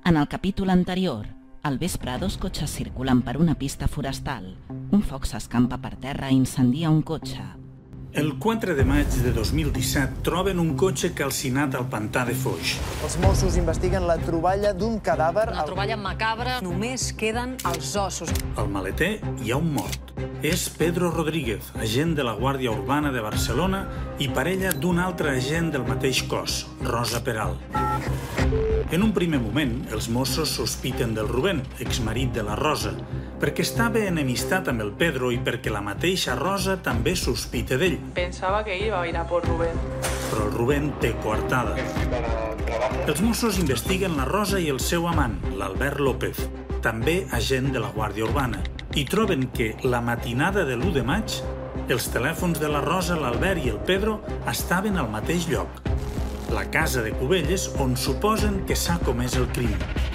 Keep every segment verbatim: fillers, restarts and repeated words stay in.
En el capítol anterior, al vespre dos cotxes circulen per una pista forestal. Un foc s'escampa per terra i incendia un cotxe. El quatre de maig de dos mil disset troben un cotxe calcinat al pantà de Foix. Els Mossos investiguen la troballa d'un cadàver... Una troballa macabra, només queden els ossos. Al maleter hi ha un mort. És Pedro Rodríguez, agent de la Guàrdia Urbana de Barcelona i parella d'un altre agent del mateix cos, Rosa Peral. En un primer moment, els Mossos sospiten del Rubén, exmarit de la Rosa, perquè estava enemistat amb el Pedro i perquè la mateixa Rosa també sospita d'ell. Pensava que iba a ir a por Rubén. Però el Rubén té coartada. Els Mossos investiguen la Rosa i el seu amant, l'Albert López, també agent de la Guàrdia Urbana, i troben que la matinada de l'u de maig els telèfons de la Rosa, l'Albert i el Pedro estaven al mateix lloc, la casa de Cubelles on suposen que s'ha comès el crim.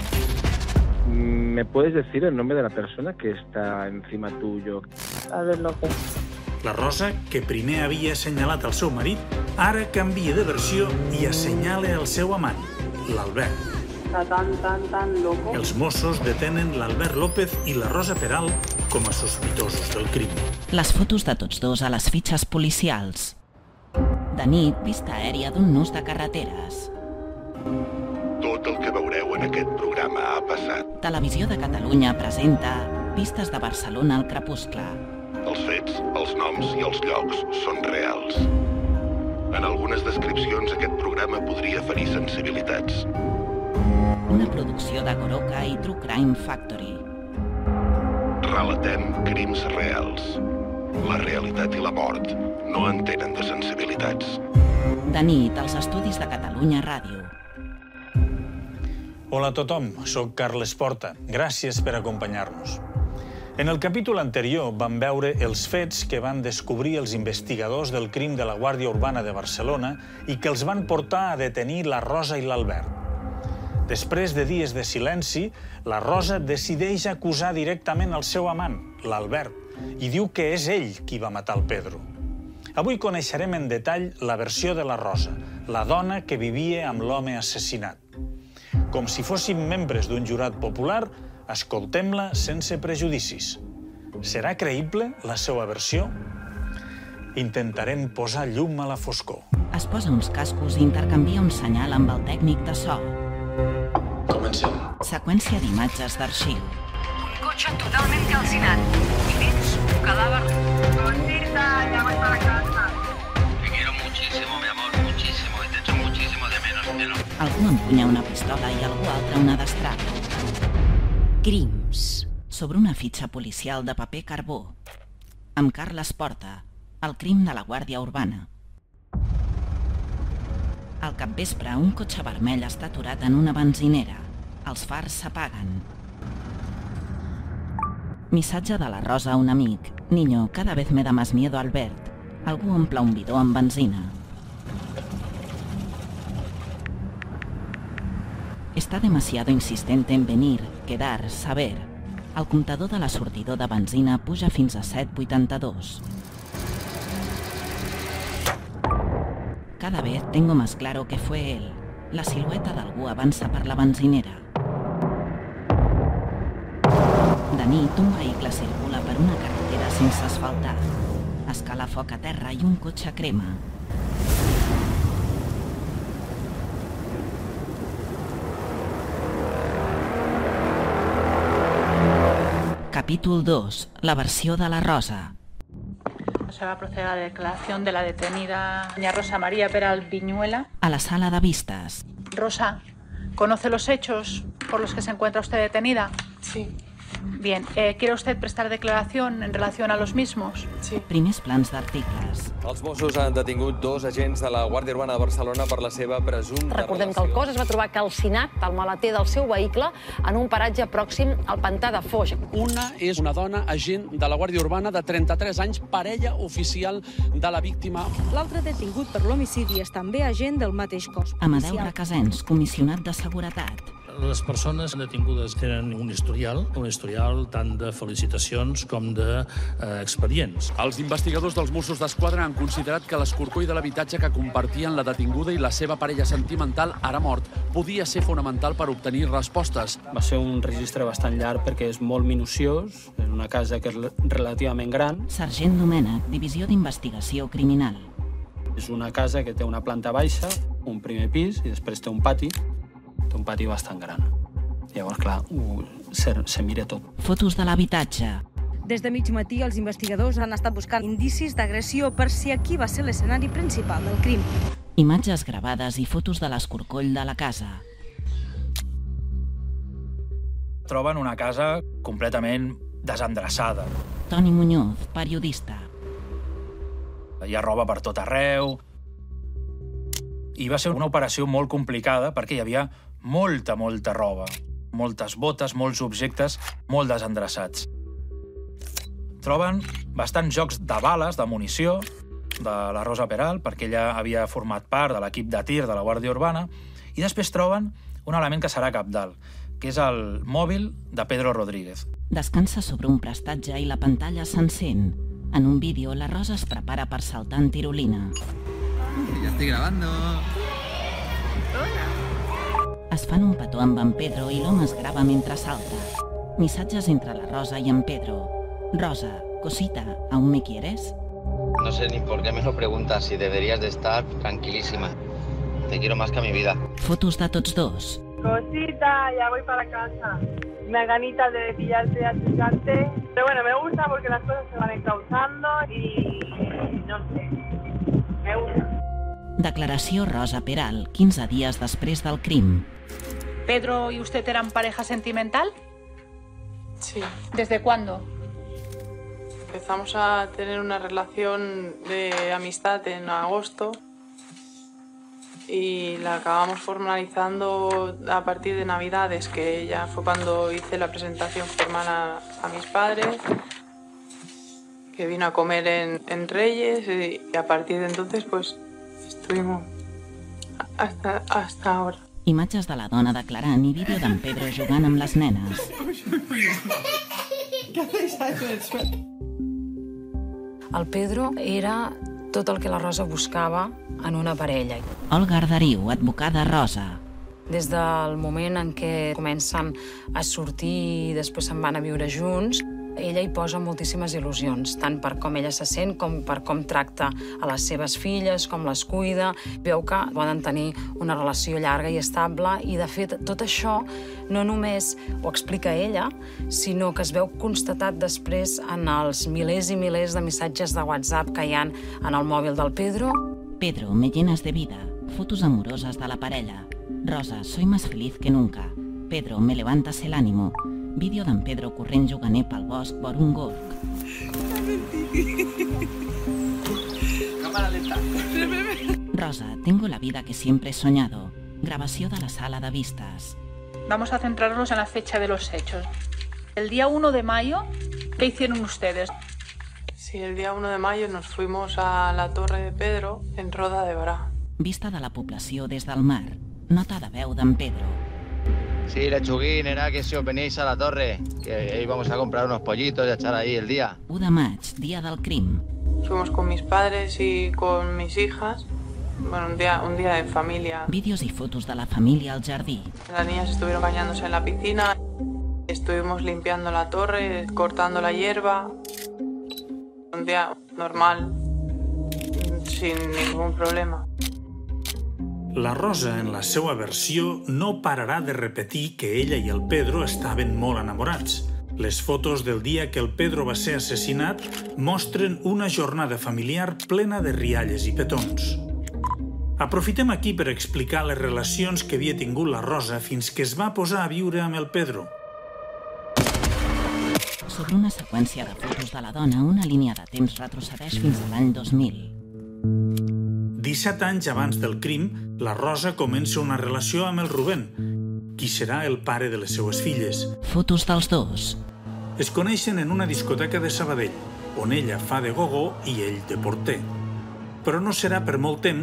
¿Me puedes decir el nombre de la persona que está encima tuyo? Albert López. La Rosa, que primer havia assenyalat el seu marit, ara canvia de versió i assenyala el seu amant, l'Albert. Està tan, tan, tan loco. Els Mossos detenen l'Albert López i la Rosa Peral com a sospitosos del crim. Les fotos de tots dos a les fitxes policials. De nit, vista aèria d'un nus de carreteres. Tot el que veureu en aquest programa ha passat. Televisió de Catalunya presenta Vistes de Barcelona al crepuscle. Els fets, els noms i els llocs són reals. En algunes descripcions aquest programa podria ferir sensibilitats. Una producció de Goroka i True Crime Factory. Relatem crims reals. La realitat i la mort no entenen de sensibilitats. De nit, als estudis de Catalunya Ràdio. Hola a tothom, soc Carles Porta. Gràcies per acompanyar-nos. En el capítol anterior vam veure els fets que van descobrir els investigadors del crim de la Guàrdia Urbana de Barcelona i que els van portar a detenir la Rosa i l'Albert. Després de dies de silenci, la Rosa decideix acusar directament el seu amant, l'Albert, i diu que és ell qui va matar el Pedro. Avui coneixerem en detall la versió de la Rosa, la dona que vivia amb l'home assassinat. Com si fóssim membres d'un jurat popular, escoltem-la sense prejudicis. Serà creïble la seva versió? Intentarem posar llum a la foscor. Es posa uns cascos i intercanvia un senyal amb el tècnic de so. Comencem. Seqüència d'imatges d'arxiu. Un cotxe totalment calcinat. I dins, un cadàver. Contirta, ya voy para casa. Te quiero muchísimo, mi amor, muchísimo. Y te echo muchísimo de menos, cielo. Algú empunya una pistola i algú altre una destrada. Crims. Sobre una fitxa policial de paper carbó. Amb Carles Porta, el crim de la Guàrdia Urbana. Al capvespre, un cotxe vermell està aturat en una benzinera. Els fars s'apaguen. Missatge de la Rosa a un amic. Niño, cada vez me da más miedo Albert. Algú omple un bidó amb benzina. Está demasiado insistente en venir, quedar, saber. El comptador de l'assortidor de benzina puja fins a set coma vuitanta-dos. Cada vez tengo más claro que fue él. La silueta d'algú avança per la benzinera. De nit, un vehicle circula per una carretera sense asfaltar. Escala foc a terra i un cotxe crema. Capítol dos. La versió de la Rosa. Se va a proceder a la declaración de la detenida doña Rosa María Peral Viñuela. A la sala de vistas. Rosa, ¿conoce los hechos por los que se encuentra usted detenida? Sí. Bien, eh, ¿quiere usted prestar declaración en relación a los mismos? Sí. Primers plans d'articles. Els Mossos han detingut dos agents de la Guàrdia Urbana de Barcelona per la seva presumpta Recordem que el cos es va trobar calcinat al maleter del seu vehicle en un paratge pròxim al pantà de Foix. Una és una dona agent de la Guàrdia Urbana de trenta-tres anys, parella oficial de la víctima. L'altre detingut per l'homicidi és també agent del mateix cos. Amadeu Requesens, comissionat de seguretat. Les persones detingudes tenen un historial, un historial tant de felicitacions com d'expedients. Els investigadors dels Mossos d'Esquadra han considerat que l'escorcoll de l'habitatge que compartien la detinguda i la seva parella sentimental, ara mort, podia ser fonamental per obtenir respostes. Va ser un registre bastant llarg perquè és molt minuciós, és una casa que és relativament gran. Sergent Domènech, Divisió d'Investigació Criminal. És una casa que té una planta baixa, un primer pis i després té un pati, té un pati bastant gran. Llavors, clar, uh, se, se mira tot. Fotos de l'habitatge. Des de mig matí, els investigadors han estat buscant indicis d'agressió per si aquí va ser l'escenari principal del crim. Imatges gravades i fotos de l'escorcoll de la casa. Troben una casa completament desendreçada. Toni Muñoz, periodista. Hi ha roba per tot arreu. I va ser una operació molt complicada perquè hi havia molta, molta roba. Moltes botes, molts objectes, molt desendreçats. Troben bastants jocs de bales, de munició, de la Rosa Peral, perquè ella havia format part de l'equip de tir de la Guàrdia Urbana, i després troben un element que serà cabdal, que és el mòbil de Pedro Rodríguez. Descansa sobre un prestatge i la pantalla s'encén. En un vídeo, la Rosa es prepara per saltar en tirolina. Ja estic grabando. Es fan un petó amb en Pedro i l'home es grava mentre salta. Missatges entre la Rosa i en Pedro. Rosa, cosita, ¿aún me quieres? No sé ni por qué me lo preguntas, si deberías de estar tranquilísima. Te quiero más que a mi vida. Fotos de tots dos. Cosita, ya voy para casa. Me ganitas de pillarte a chocarte. Pero bueno, me gusta porque las cosas se van encauzando y no sé, me gusta. Declaració Rosa Peral, quinze dies després del crim. ¿Pedro y usted eran pareja sentimental? Sí. ¿Desde cuándo? Empezamos a tener una relación de amistad en agosto y la acabamos formalizando a partir de Navidades, que ya fue cuando hice la presentación formal a, a mis padres, que vino a comer en, en Reyes y, y a partir de entonces pues estuvimos hasta, hasta ahora. Imatges de la dona declarant i vídeo d'en Pedro jugant amb les nenes. El Pedro era tot el que la Rosa buscava en una parella. Olga Arderiu, advocada Rosa. Des del moment en què comencen a sortir i després se'n van a viure junts, ella hi posa moltíssimes il·lusions, tant per com ella se sent com per com tracta a les seves filles, com les cuida. Veu que poden tenir una relació llarga i estable i, de fet, tot això no només ho explica ella, sinó que es veu constatat després en els milers i milers de missatges de WhatsApp que hi ha en el mòbil del Pedro. Pedro, me llenas de vida. Fotos amoroses de la parella. Rosa, soy más feliz que nunca. Pedro, me levantas el ánimo. Vídeo d'en Pedro corrent juganer pel bosc vora un gorg. Cámara lenta. Rosa, tengo la vida que siempre he soñado. Grabació de la sala de vistas. Vamos a centrarnos en la fecha de los hechos. El día uno de mayo, ¿qué hicieron ustedes? Sí, el día uno de mayo nos fuimos a la Torre de Pedro, en Roda de Bará. Vista de la població des del mar. Nota de veu d'en Pedro. Sí, lechuguín, era que si os venís a la torre, que íbamos a comprar unos pollitos y a echar ahí el día. u de maig, dia del crim. Fuimos con mis padres y con mis hijas. Bueno, un día, un día de familia. Vídeos y fotos de la familia al jardí. Las niñas estuvieron bañándose en la piscina. Estuvimos limpiando la torre, cortando la hierba. Un día normal, sin ningún problema. La Rosa, en la seva versió, no pararà de repetir que ella i el Pedro estaven molt enamorats. Les fotos del dia que el Pedro va ser assassinat mostren una jornada familiar plena de rialles i petons. Aprofitem aquí per explicar les relacions que havia tingut la Rosa fins que es va posar a viure amb el Pedro. Sobre una seqüència de fotos de la dona, una línia de temps retrocedeix fins a l'any dos mil. disset anys abans del crim, la Rosa comença una relació amb el Rubén, qui serà el pare de les seues filles. Fotos dels dos. Es coneixen en una discoteca de Sabadell, on ella fa de gogó i ell de porter. Però no serà per molt temps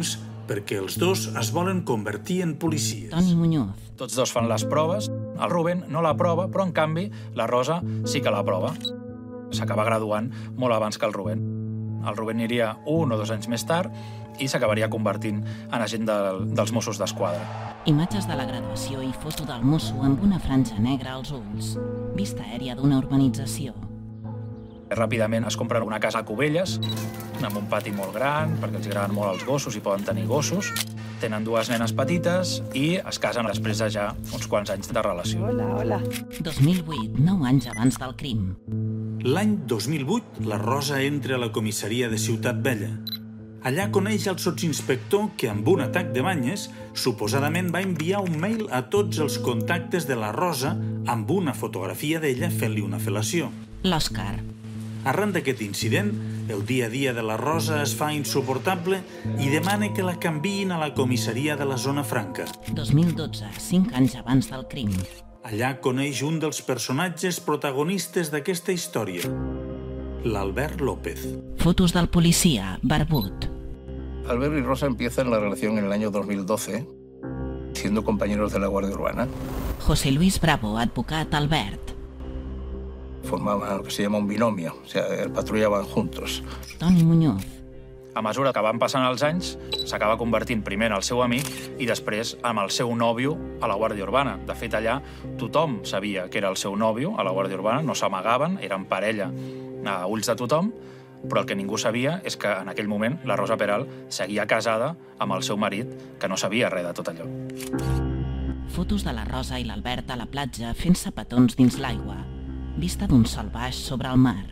perquè els dos es volen convertir en policies. Toni Muñoz. Tots dos fan les proves. El Rubén no l'aprova, però en canvi la Rosa sí que l'aprova. S'acaba graduant molt abans que el Rubén. El Rubén aniria un o dos anys més tard i s'acabaria convertint en agent del, dels Mossos d'Esquadra. Imatges de la graduació i foto del mosso amb una franja negra als ulls. Vista aèria d'una urbanització. Ràpidament es compren una casa a Cubelles, amb un pati molt gran, perquè els agraden molt els gossos i poden tenir gossos. Tenen dues nenes petites i es casen després de ja uns quants anys de relació. Hola, hola. dos mil vuit, nou anys abans del crim. L'any dos mil vuit, la Rosa entra a la comissaria de Ciutat Vella. Allà coneix el sotsinspector que, amb un atac de banyes, suposadament va enviar un mail a tots els contactes de la Rosa amb una fotografia d'ella fent-li una fel·lació. L'Òscar. Arran d'aquest incident, el dia a dia de la Rosa es fa insuportable i demana que la canviïn a la comissaria de la Zona Franca. dos mil dotze, cinc anys abans del crim. Allà coneix un dels personatges protagonistes d'aquesta història, l'Albert López. Fotos del policia, barbut. Albert y Rosa empiezan la relación en el año dos mil doce, siendo compañeros de la Guardia Urbana. José Luis Bravo, advocat Albert. Formaban lo que se llama un binomio, o sea, patrullaban juntos. Toni Muñoz. A mesura que van passant els anys, s'acaba convertint primer en el seu amic i després amb el seu nòvio a la Guàrdia Urbana. De fet, allà tothom sabia que era el seu nòvio a la Guàrdia Urbana, no s'amagaven, eren parella a ulls de tothom, però el que ningú sabia és que en aquell moment la Rosa Peral seguia casada amb el seu marit, que no sabia res de tot allò. Fotos de la Rosa i l'Albert a la platja fent-se petons dins l'aigua. Vista d'un sol baix sobre el mar.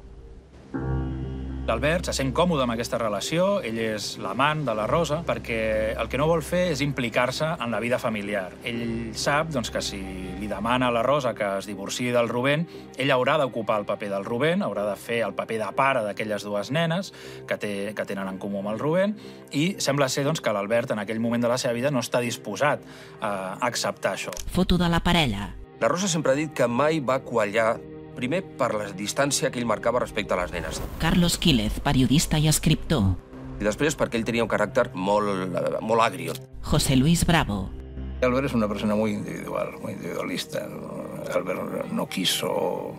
L'Albert se sent còmode amb aquesta relació, ell és l'amant de la Rosa, perquè el que no vol fer és implicar-se en la vida familiar. Ell sap doncs, que si li demana a la Rosa que es divorciï del Rubén, ell haurà d'ocupar el paper del Rubén, haurà de fer el paper de pare d'aquelles dues nenes que, té, que tenen en comú amb el Rubén, i sembla ser doncs, que l'Albert en aquell moment de la seva vida no està disposat a acceptar això. Foto de la parella. La Rosa sempre ha dit que mai va quallar, primer per la distància que ell marcava respecte a les nenes. Carlos Quílez, periodista i escriptor. I després perquè ell tenia un caràcter molt, molt agrio. José Luis Bravo. Albert es una persona muy individual, muy individualista. Albert no quiso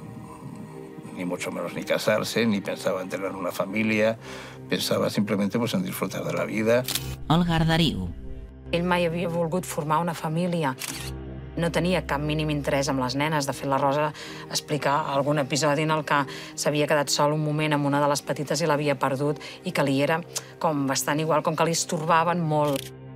ni mucho menos ni casarse, ni pensaba en tener una familia, pensaba simplemente pues, en disfrutar de la vida. Olga Arderiu. Ell mai havia volgut formar una família. No tenia cap mínim interès amb les nenes. De fet, la Rosa explica algun episodi en el que s'havia quedat sol un moment amb una de les petites i l'havia perdut i que li era com bastant igual, com que li estorbaven molt.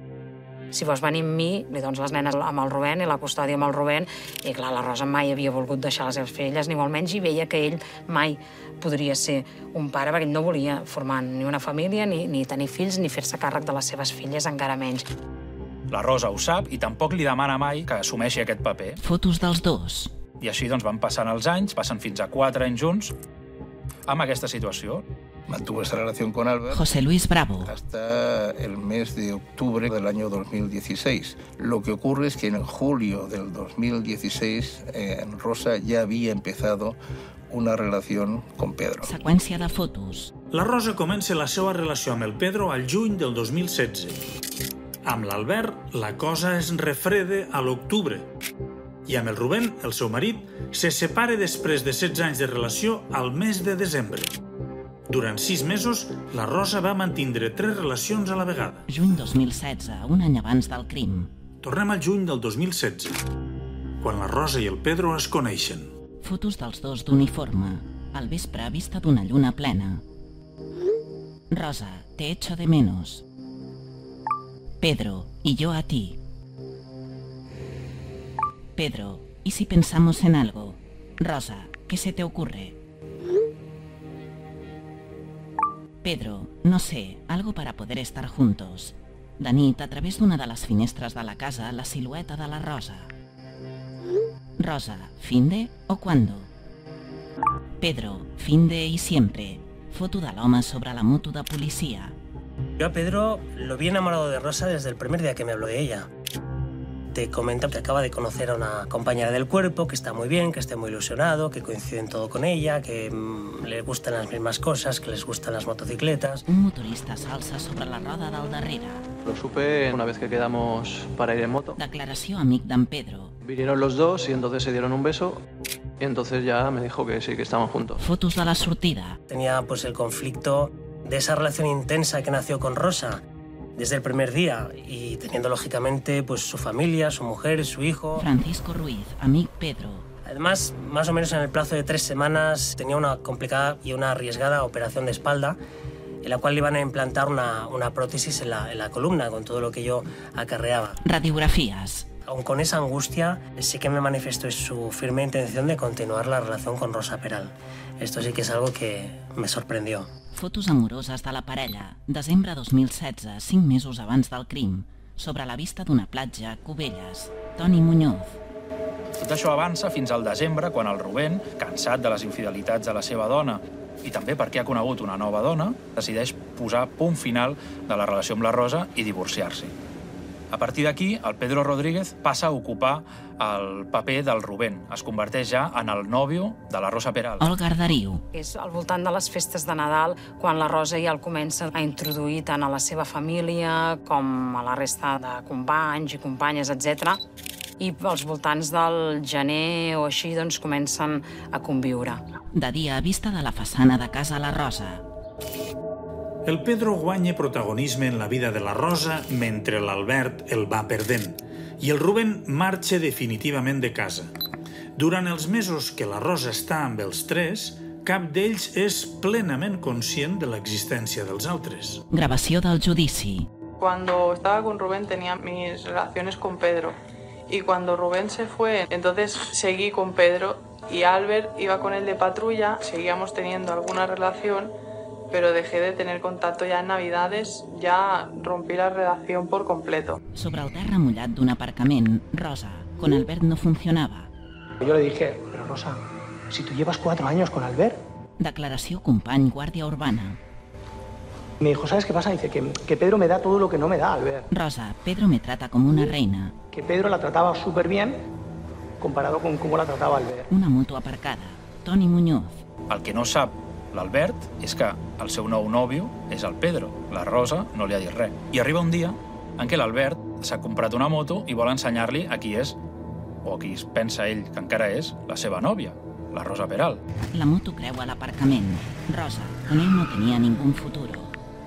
Si vols venir amb mi, li dones les nenes amb el Rubén i la custòdia amb el Rubén, i clar, la Rosa mai havia volgut deixar les seves filles, ni molt menys, i veia que ell mai podria ser un pare, perquè ell no volia formar ni una família, ni, ni tenir fills, ni fer-se càrrec de les seves filles, encara menys. La Rosa ho sap i tampoc li demana mai que assumeixi aquest paper. Fotos dels dos. I així doncs van passant els anys, passen fins a quatre anys junts, amb aquesta situació. Mantuvo esa relación con Albert José Luis Bravo hasta el mes de octubre del año dos mil dieciséis. Lo que ocurre es que en julio del dos mil dieciséis eh, Rosa ya había empezado una relación con Pedro. Seqüència de fotos. La Rosa comença la seva relació amb el Pedro al juny del dos mil setze. Amb l'Albert, la cosa es refreda a l'octubre. I amb el Rubén, el seu marit, se separa després de setze anys de relació al mes de desembre. Durant sis mesos, la Rosa va mantindre tres relacions a la vegada. Juny dos mil setze, un any abans del crim. Tornem al juny del dos mil setze, quan la Rosa i el Pedro es coneixen. Fotos dels dos d'uniforme, al vespre vista d'una lluna plena. Rosa, te echo de menos. Pedro, y yo a ti. Pedro, ¿y si pensamos en algo? Rosa, ¿qué se te ocurre? Pedro, no sé, algo para poder estar juntos. De nit, a través d'una de les finestres de la casa, la silueta de la Rosa. Rosa, ¿fin de o cuándo? Pedro, fin de y siempre. Foto de l'home sobre la moto de policia. Yo a Pedro lo vi enamorado de Rosa desde el primer día que me habló de ella. Te comenta que acaba de conocer a una compañera del cuerpo, que está muy bien, que está muy ilusionado, que coincide en todo con ella, que mmm, le gustan las mismas cosas, que les gustan las motocicletas. Un motorista s'alça sobre la roda del darrere. Lo supe una vez que quedamos para ir en moto. Declaració amic d'en Pedro. Vinieron los dos y entonces se dieron un beso y entonces ya me dijo que sí, que estaban juntos. Fotos de la sortida. Tenía pues el conflicto de esa relación intensa que nació con Rosa desde el primer día y teniendo lógicamente pues su familia, su mujer, su hijo. Francisco Ruiz, amic Pedro. Además, más o menos en el plazo de tres semanas tenía una complicada y una arriesgada operación de espalda en la cual le iban a implantar una, una prótesis en la, en la columna con todo lo que yo acarreaba. Radiografías. Aun con esa angustia, sí que me manifestó su firme intención de continuar la relación con Rosa Peral. Esto sí que es algo que me sorprendió. Fotos amoroses de la parella. Desembre dos mil setze, cinc mesos abans del crim. Sobre la vista d'una platja a Cubelles. Toni Muñoz. Tot això avança fins al desembre, quan el Rubén, cansat de les infidelitats de la seva dona i també perquè ha conegut una nova dona, decideix posar punt final de la relació amb la Rosa i divorciar-s'hi. A partir d'aquí, el Pedro Rodríguez passa a ocupar el paper del Rubén. Es converteix ja en el nòvio de la Rosa Peral. Olga Arderiu. És al voltant de les festes de Nadal quan la Rosa ja el comença a introduir tant a la seva família com a la resta de companys i companyes, etcètera. I als voltants del gener o així doncs comencen a conviure. De dia, a vista de la façana de casa la Rosa. El Pedro guanya protagonisme en la vida de la Rosa mentre l'Albert el va perdent i el Rubén marxa definitivament de casa. Durant els mesos que la Rosa està amb els tres, cap d'ells és plenament conscient de l'existència dels altres. Gravació del judici. Cuando estaba con Rubén tenía mis relaciones con Pedro y cuando Rubén se fue, entonces seguí con Pedro y Albert iba con él de patrulla, seguíamos teniendo alguna relación, pero dejé de tener contacto ya en Navidades, ya rompí la relación por completo. Sobre el terra mullat d'un aparcament, Rosa, con Albert no funcionaba. Yo le dije, pero Rosa, si tú llevas cuatro años con Albert. Declaració company Guàrdia Urbana. Me dijo, ¿sabes qué pasa? Dice que, que Pedro me da todo lo que no me da Albert. Rosa, Pedro me trata como una reina. Que Pedro la trataba súper bien comparado con cómo la trataba Albert. Una moto aparcada. Toni Muñoz. El que no sap l'Albert és que el seu nou nòvio és el Pedro. La Rosa no li ha dit res. I arriba un dia en què l'Albert s'ha comprat una moto i vol ensenyar-li a qui és, o a qui es pensa ell que encara és, la seva nòvia, la Rosa Peral. La moto creua l'aparcament. Rosa, con él no tenía ningún futuro.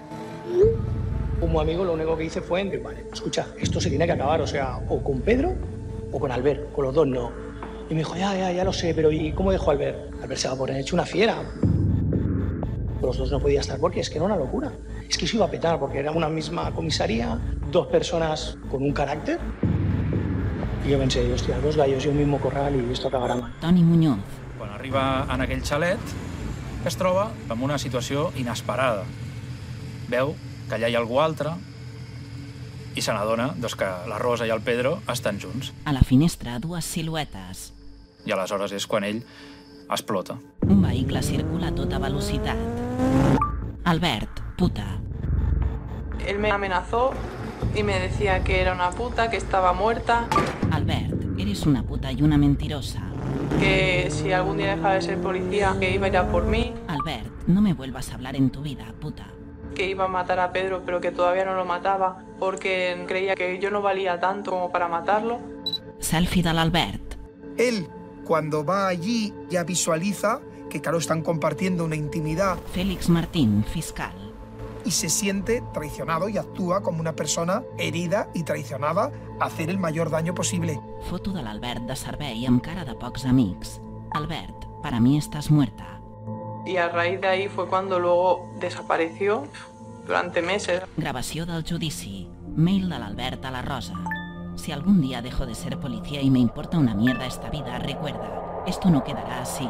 Como amigo lo único que hice fue, vale, escucha, esto se tiene que acabar, o sea, o con Pedro o con Albert, con los dos no. Y me dijo, ya, ya, ya lo sé, pero ¿y cómo dejo a Albert? Albert se va a poner hecho una fiera. Los dos no podía estar porque es que era una locura. Es que se iba a petar porque era una misma comisaría, dos personas con un carácter. Y yo pensé, hostia, dos gallos y un mismo corral y esto acabará mal. Toni Muñoz. Quan arriba en aquell xalet, es troba amb una situació inesperada. Veu que allà hi ha algú altre i se n'adona doncs, que la Rosa i el Pedro estan junts. A la finestra, dues siluetes. I aleshores és quan ell explota. Un vehicle circula a tota velocitat. Albert, puta. Él me amenazó y me decía que era una puta, que estaba muerta. Albert, eres una puta y una mentirosa. Que si algún día dejaba de ser policía, que iba a ir a por mí. Albert, no me vuelvas a hablar en tu vida, puta. Que iba a matar a Pedro, pero que todavía no lo mataba, porque creía que yo no valía tanto como para matarlo. Selfie de l'Albert. Él, cuando va allí, ya visualiza que, claro, están compartiendo una intimidad. Félix Martín, fiscal. Y se siente traicionado y actúa como una persona herida y traicionada a hacer el mayor daño posible. Foto de l'Albert de servei amb cara de pocs amics. Albert, para mí estás muerta. Y a raíz de ahí fue cuando luego desapareció durante meses. Gravació del judici. Mail de l'Albert a la Rosa. Si algún día dejo de ser policía y me importa una mierda esta vida, recuerda, esto no quedará así.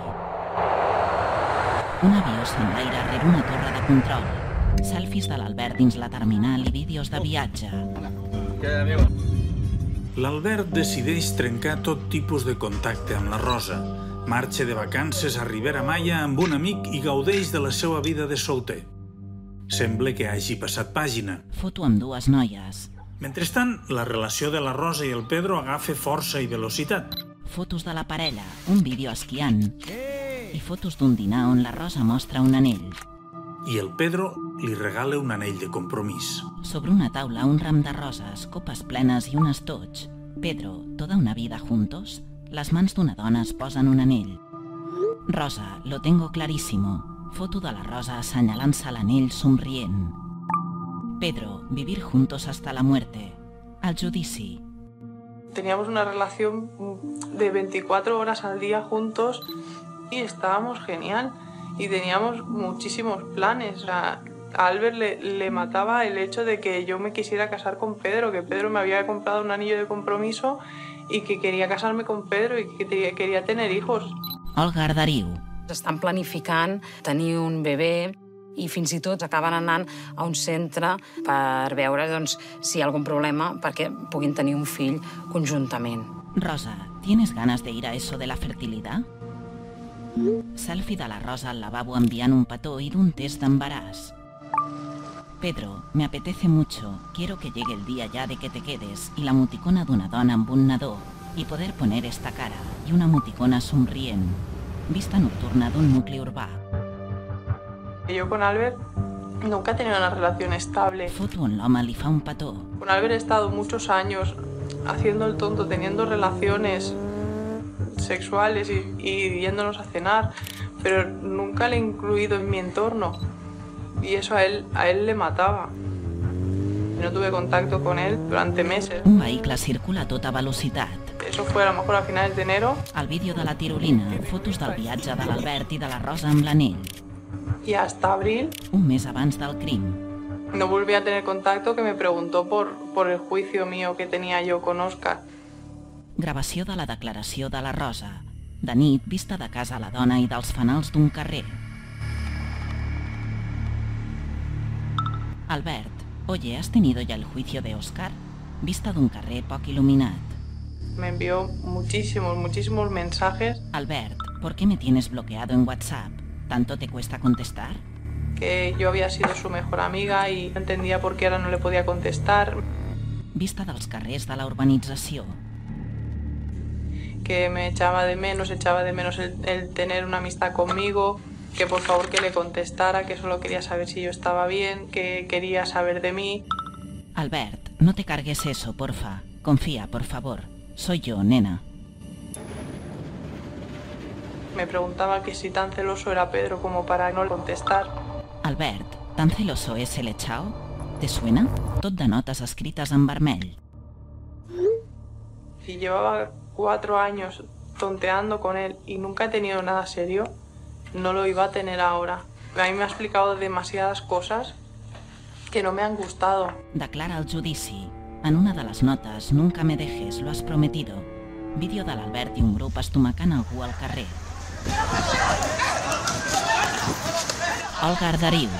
Un avió s'enlaira rere una torre de control. Selfies de l'Albert dins la terminal i vídeos de viatge. L'Albert decideix trencar tot tipus de contacte amb la Rosa. Marxa de vacances a Ribera Maya amb un amic i gaudeix de la seva vida de solter. Sembla que hagi passat pàgina. Foto amb dues noies. Mentrestant, la relació de la Rosa i el Pedro agafa força i velocitat. Fotos de la parella, un vídeo esquiant i fotos d'un dinar on la Rosa mostra un anell. I el Pedro li regala un anell de compromís. Sobre una taula, un ram de roses, copes plenes i un estoig. Pedro, toda una vida juntos. Les mans d'una dona es posen un anell. Rosa, lo tengo clarísimo. Foto de la Rosa assenyalant-se l'anell somrient. Pedro, vivir juntos hasta la muerte. Al judici. Teníamos una relación de veinticuatro horas al día juntos y estábamos genial y teníamos muchísimos planes. O sea, a Albert le, le mataba el hecho de que yo me quisiera casar con Pedro, que Pedro me había comprado un anillo de compromiso y que quería casarme con Pedro y que te, quería tener hijos. Olga Arderiu. Estan planificant tenir un bebè i fins i tot acaben anant a un centre per veure doncs, si hi ha algun problema perquè puguin tenir un fill conjuntament. Rosa, ¿tienes ganas de ir a eso de la fertilidad? Selfie de la Rosa al lavabo enviant un petó i d'un test d'embaràs. Pedro, me apetece mucho. Quiero que llegue el día ya de que te quedes y la emoticona d'una dona amb un nadó y poder poner esta cara y una emoticona somrient. Vista nocturna d'un nucli urbà. Yo con Albert nunca he tenido una relación estable. Foto on l'home li fa un petó. Con Albert he estado muchos años haciendo el tonto, teniendo relaciones sexuales y, y yéndonos a cenar, pero nunca le he incluido en mi entorno. Y eso a él, a él le mataba. No tuve contacto con él durante meses. Un vehicle circula a tota velocitat. Eso fue a lo mejor a finales de enero. El vídeo de la tirolina, fotos del viatge de l'Albert i de la Rosa amb l'anell. Y hasta abril, un mes abans del crim, no volví a tener contacto, que me preguntó por, por el juicio mío que tenía yo con Òscar. Gravació de la declaració de la Rosa. De nit, vista de casa la dona i dels fanals d'un carrer. Albert, oye, ¿has tenido ya el juicio de Òscar? Vista d'un carrer poc il·luminat. Me envió muchísimos, muchísimos mensajes. Albert, ¿por qué me tienes bloqueado en WhatsApp? ¿Tanto te cuesta contestar? Que yo había sido su mejor amiga y no entendía por qué ahora no le podía contestar. Vista dels carrers de la urbanització. Que me echaba de menos, echaba de menos el, el tener una amistad conmigo, que por favor que le contestara, que solo quería saber si yo estaba bien, que quería saber de mí. Albert, no te cargues eso, porfa. Confía, por favor. Soy yo, nena. Me preguntaba que si tan celoso era Pedro como para no contestar. Albert, ¿tan celoso es el echao? ¿Te suena? Tot de notes escrites en vermell. Si llevaba cuatro años tonteando con él y nunca he tenido nada serio, no lo iba a tener ahora. A mí me ha explicado demasiadas cosas que no me han gustado. Declara al judici. En una de les notes, nunca me dejes, lo has prometido. Vídeo de l'Albert i un grup estomacant algú al carrer. Olga Arderiu.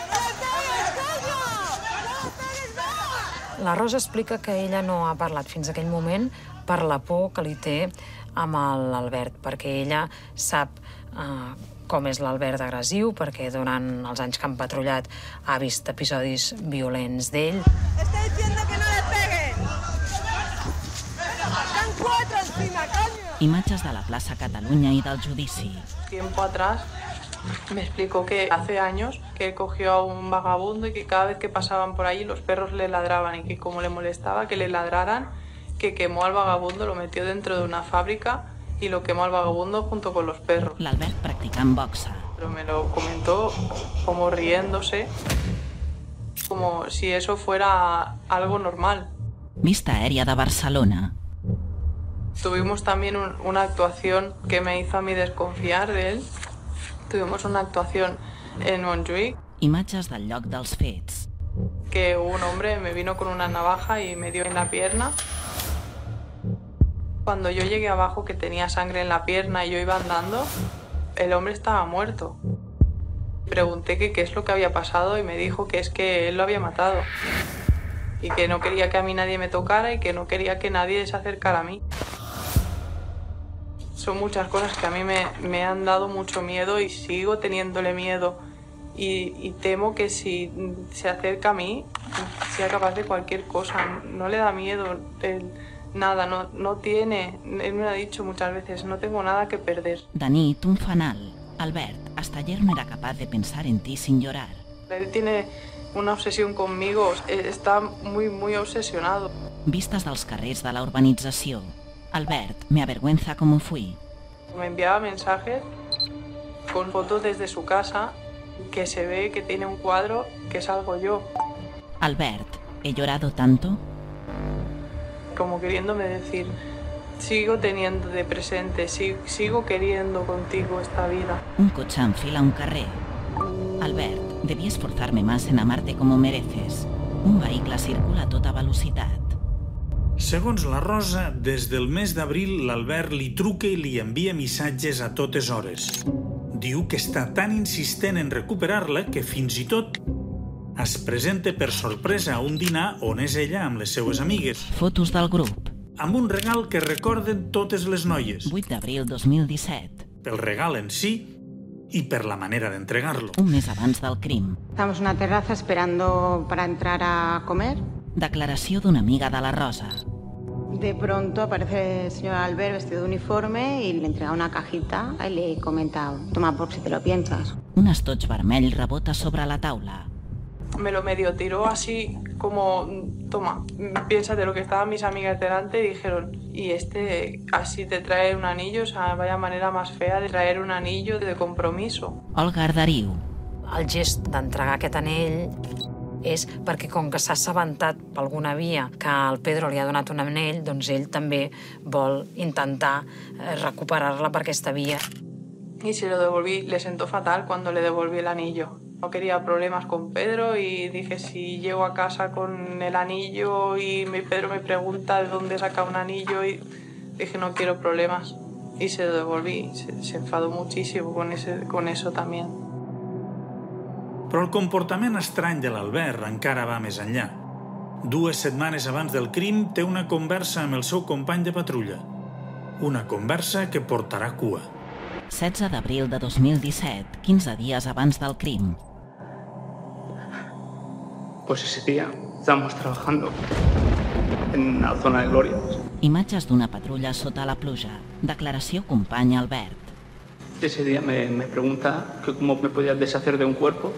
La Rosa explica que ella no ha parlat fins a aquell moment per la por que li té amb l'Albert, perquè ella sap eh, com és l'Albert agressiu, perquè durant els anys que han patrullat ha vist episodis violents d'ell. Está diciendo que no le peguen. Están cuatro encima, coño. Imatges de la plaça Catalunya i del judici. Tiempo atrás me explicó que hace años que él cogió a un vagabundo y que cada vez que pasaban por ahí los perros le ladraban y que como le molestaba que le ladraran, que quemó al vagabundo, lo metió dentro de una fábrica y lo quemó al vagabundo junto con los perros. L'Albert practicant boxa. Pero me lo comentó como riéndose, como si eso fuera algo normal. Vista aèria de Barcelona. Tuvimos también un, una actuación que me hizo a mí desconfiar de él. Tuvimos una actuación en Montjuïc. Imatges del lloc dels fets. Que un hombre me vino con una navaja y me dio en la pierna. Cuando yo llegué abajo, que tenía sangre en la pierna y yo iba andando, el hombre estaba muerto. Pregunté que qué es lo que había pasado y me dijo que es que él lo había matado. Y que no quería que a mí nadie me tocara y que no quería que nadie se acercara a mí. Son muchas cosas que a mí me, me han dado mucho miedo y sigo teniéndole miedo. Y, y temo que si se acerca a mí, sea capaz de cualquier cosa. No le da miedo el, nada, no, no tiene... Él me lo ha dicho muchas veces, no tengo nada que perder. De nit, un fanal. Albert, hasta ayer no era capaz de pensar en ti sin llorar. Él tiene una obsesión conmigo, está muy, muy obsesionado. Vistes dels carrers de la urbanització. Albert, me avergüenza como fui. Me enviaba mensajes con fotos desde su casa, que se ve que tiene un cuadro que salgo yo. Albert, ¿he llorado tanto? Como queriéndome decir, sigo teniéndote presente, sigo, sigo queriendo contigo esta vida. Un cotxe enfila un carrer. Albert, debí esforzarme más en amarte como mereces. Un vehicle circula a tota velocitat. Segons la Rosa, des del mes d'abril l'Albert li truca i li envia missatges a totes hores. Diu que està tan insistent en recuperar-la que fins i tot es presenta per sorpresa a un dinar on és ella amb les seues amigues. Fotos del grup. Amb un regal que recorden totes les noies. vuit d'abril dos mil disset. Pel regal en si i per la manera d'entregar-lo. Un mes abans del crim. Estamos en una terraza esperando para entrar a comer. Declaració d'una amiga de la Rosa. De pronto aparece el señor Albert vestido de uniforme y le entrega una cajita y le comenta, toma por si te lo piensas. Un estoig vermell rebota sobre la taula. Me lo medio tiró así como, toma, piénsate lo que estaban mis amigas delante y dijeron, y este así te trae un anillo, o sea, vaya manera más fea de traer un anillo de compromiso. Olga Arderiu. El gest d'entregar aquest anell és perquè com que s'ha assabentat per alguna via que el Pedro li ha donat un anell, doncs ell també vol intentar recuperar-la per aquesta via. Y se lo devolví, le sentó fatal cuando le devolví el anillo. No quería problemas con Pedro y dije, si llego a casa con el anillo y mi Pedro me pregunta de dónde saca un anillo, y dije, no quiero problemas. Y se lo devolví, se, se enfadó muchísimo con, ese, con eso también. Però el comportament estrany de l'Albert encara va més enllà. Dues setmanes abans del crim té una conversa amb el seu company de patrulla. Una conversa que portarà cua. setze d'abril de dos mil disset, quinze dies abans del crim. Pues ese día estábamos trabajando en la zona de Glorias. Imatges d'una patrulla sota la pluja. Declaració company Albert. Ese día me, me pregunta que cómo me podía deshacer de un cuerpo.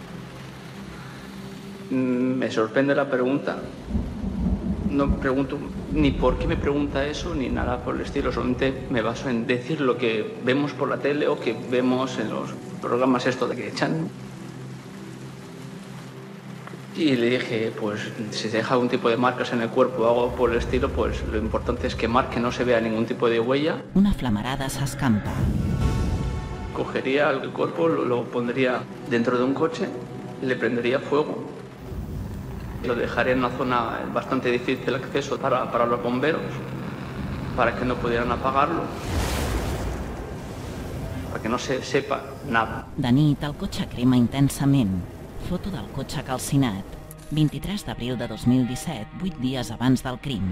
Me sorprende la pregunta. No pregunto ni por qué me pregunta eso, ni nada por el estilo. Solamente me baso en decir lo que vemos por la tele o que vemos en los programas estos de que echan. Y le dije, pues si deja algún tipo de marcas en el cuerpo o algo por el estilo, pues lo importante es que marque, no se vea ningún tipo de huella. Una flamarada s'escampa. Cogería el cuerpo, lo, lo pondría dentro de un coche, le prendería fuego, lo dejaría en una zona bastante difícil de acceso para, para los bomberos, para que no pudieran apagarlo, para que no se sepa nada. De nit, el cotxe crema intensament. Foto del cotxe calcinat. vint-i-tres d'abril de dos mil disset, vuit dies abans del crim.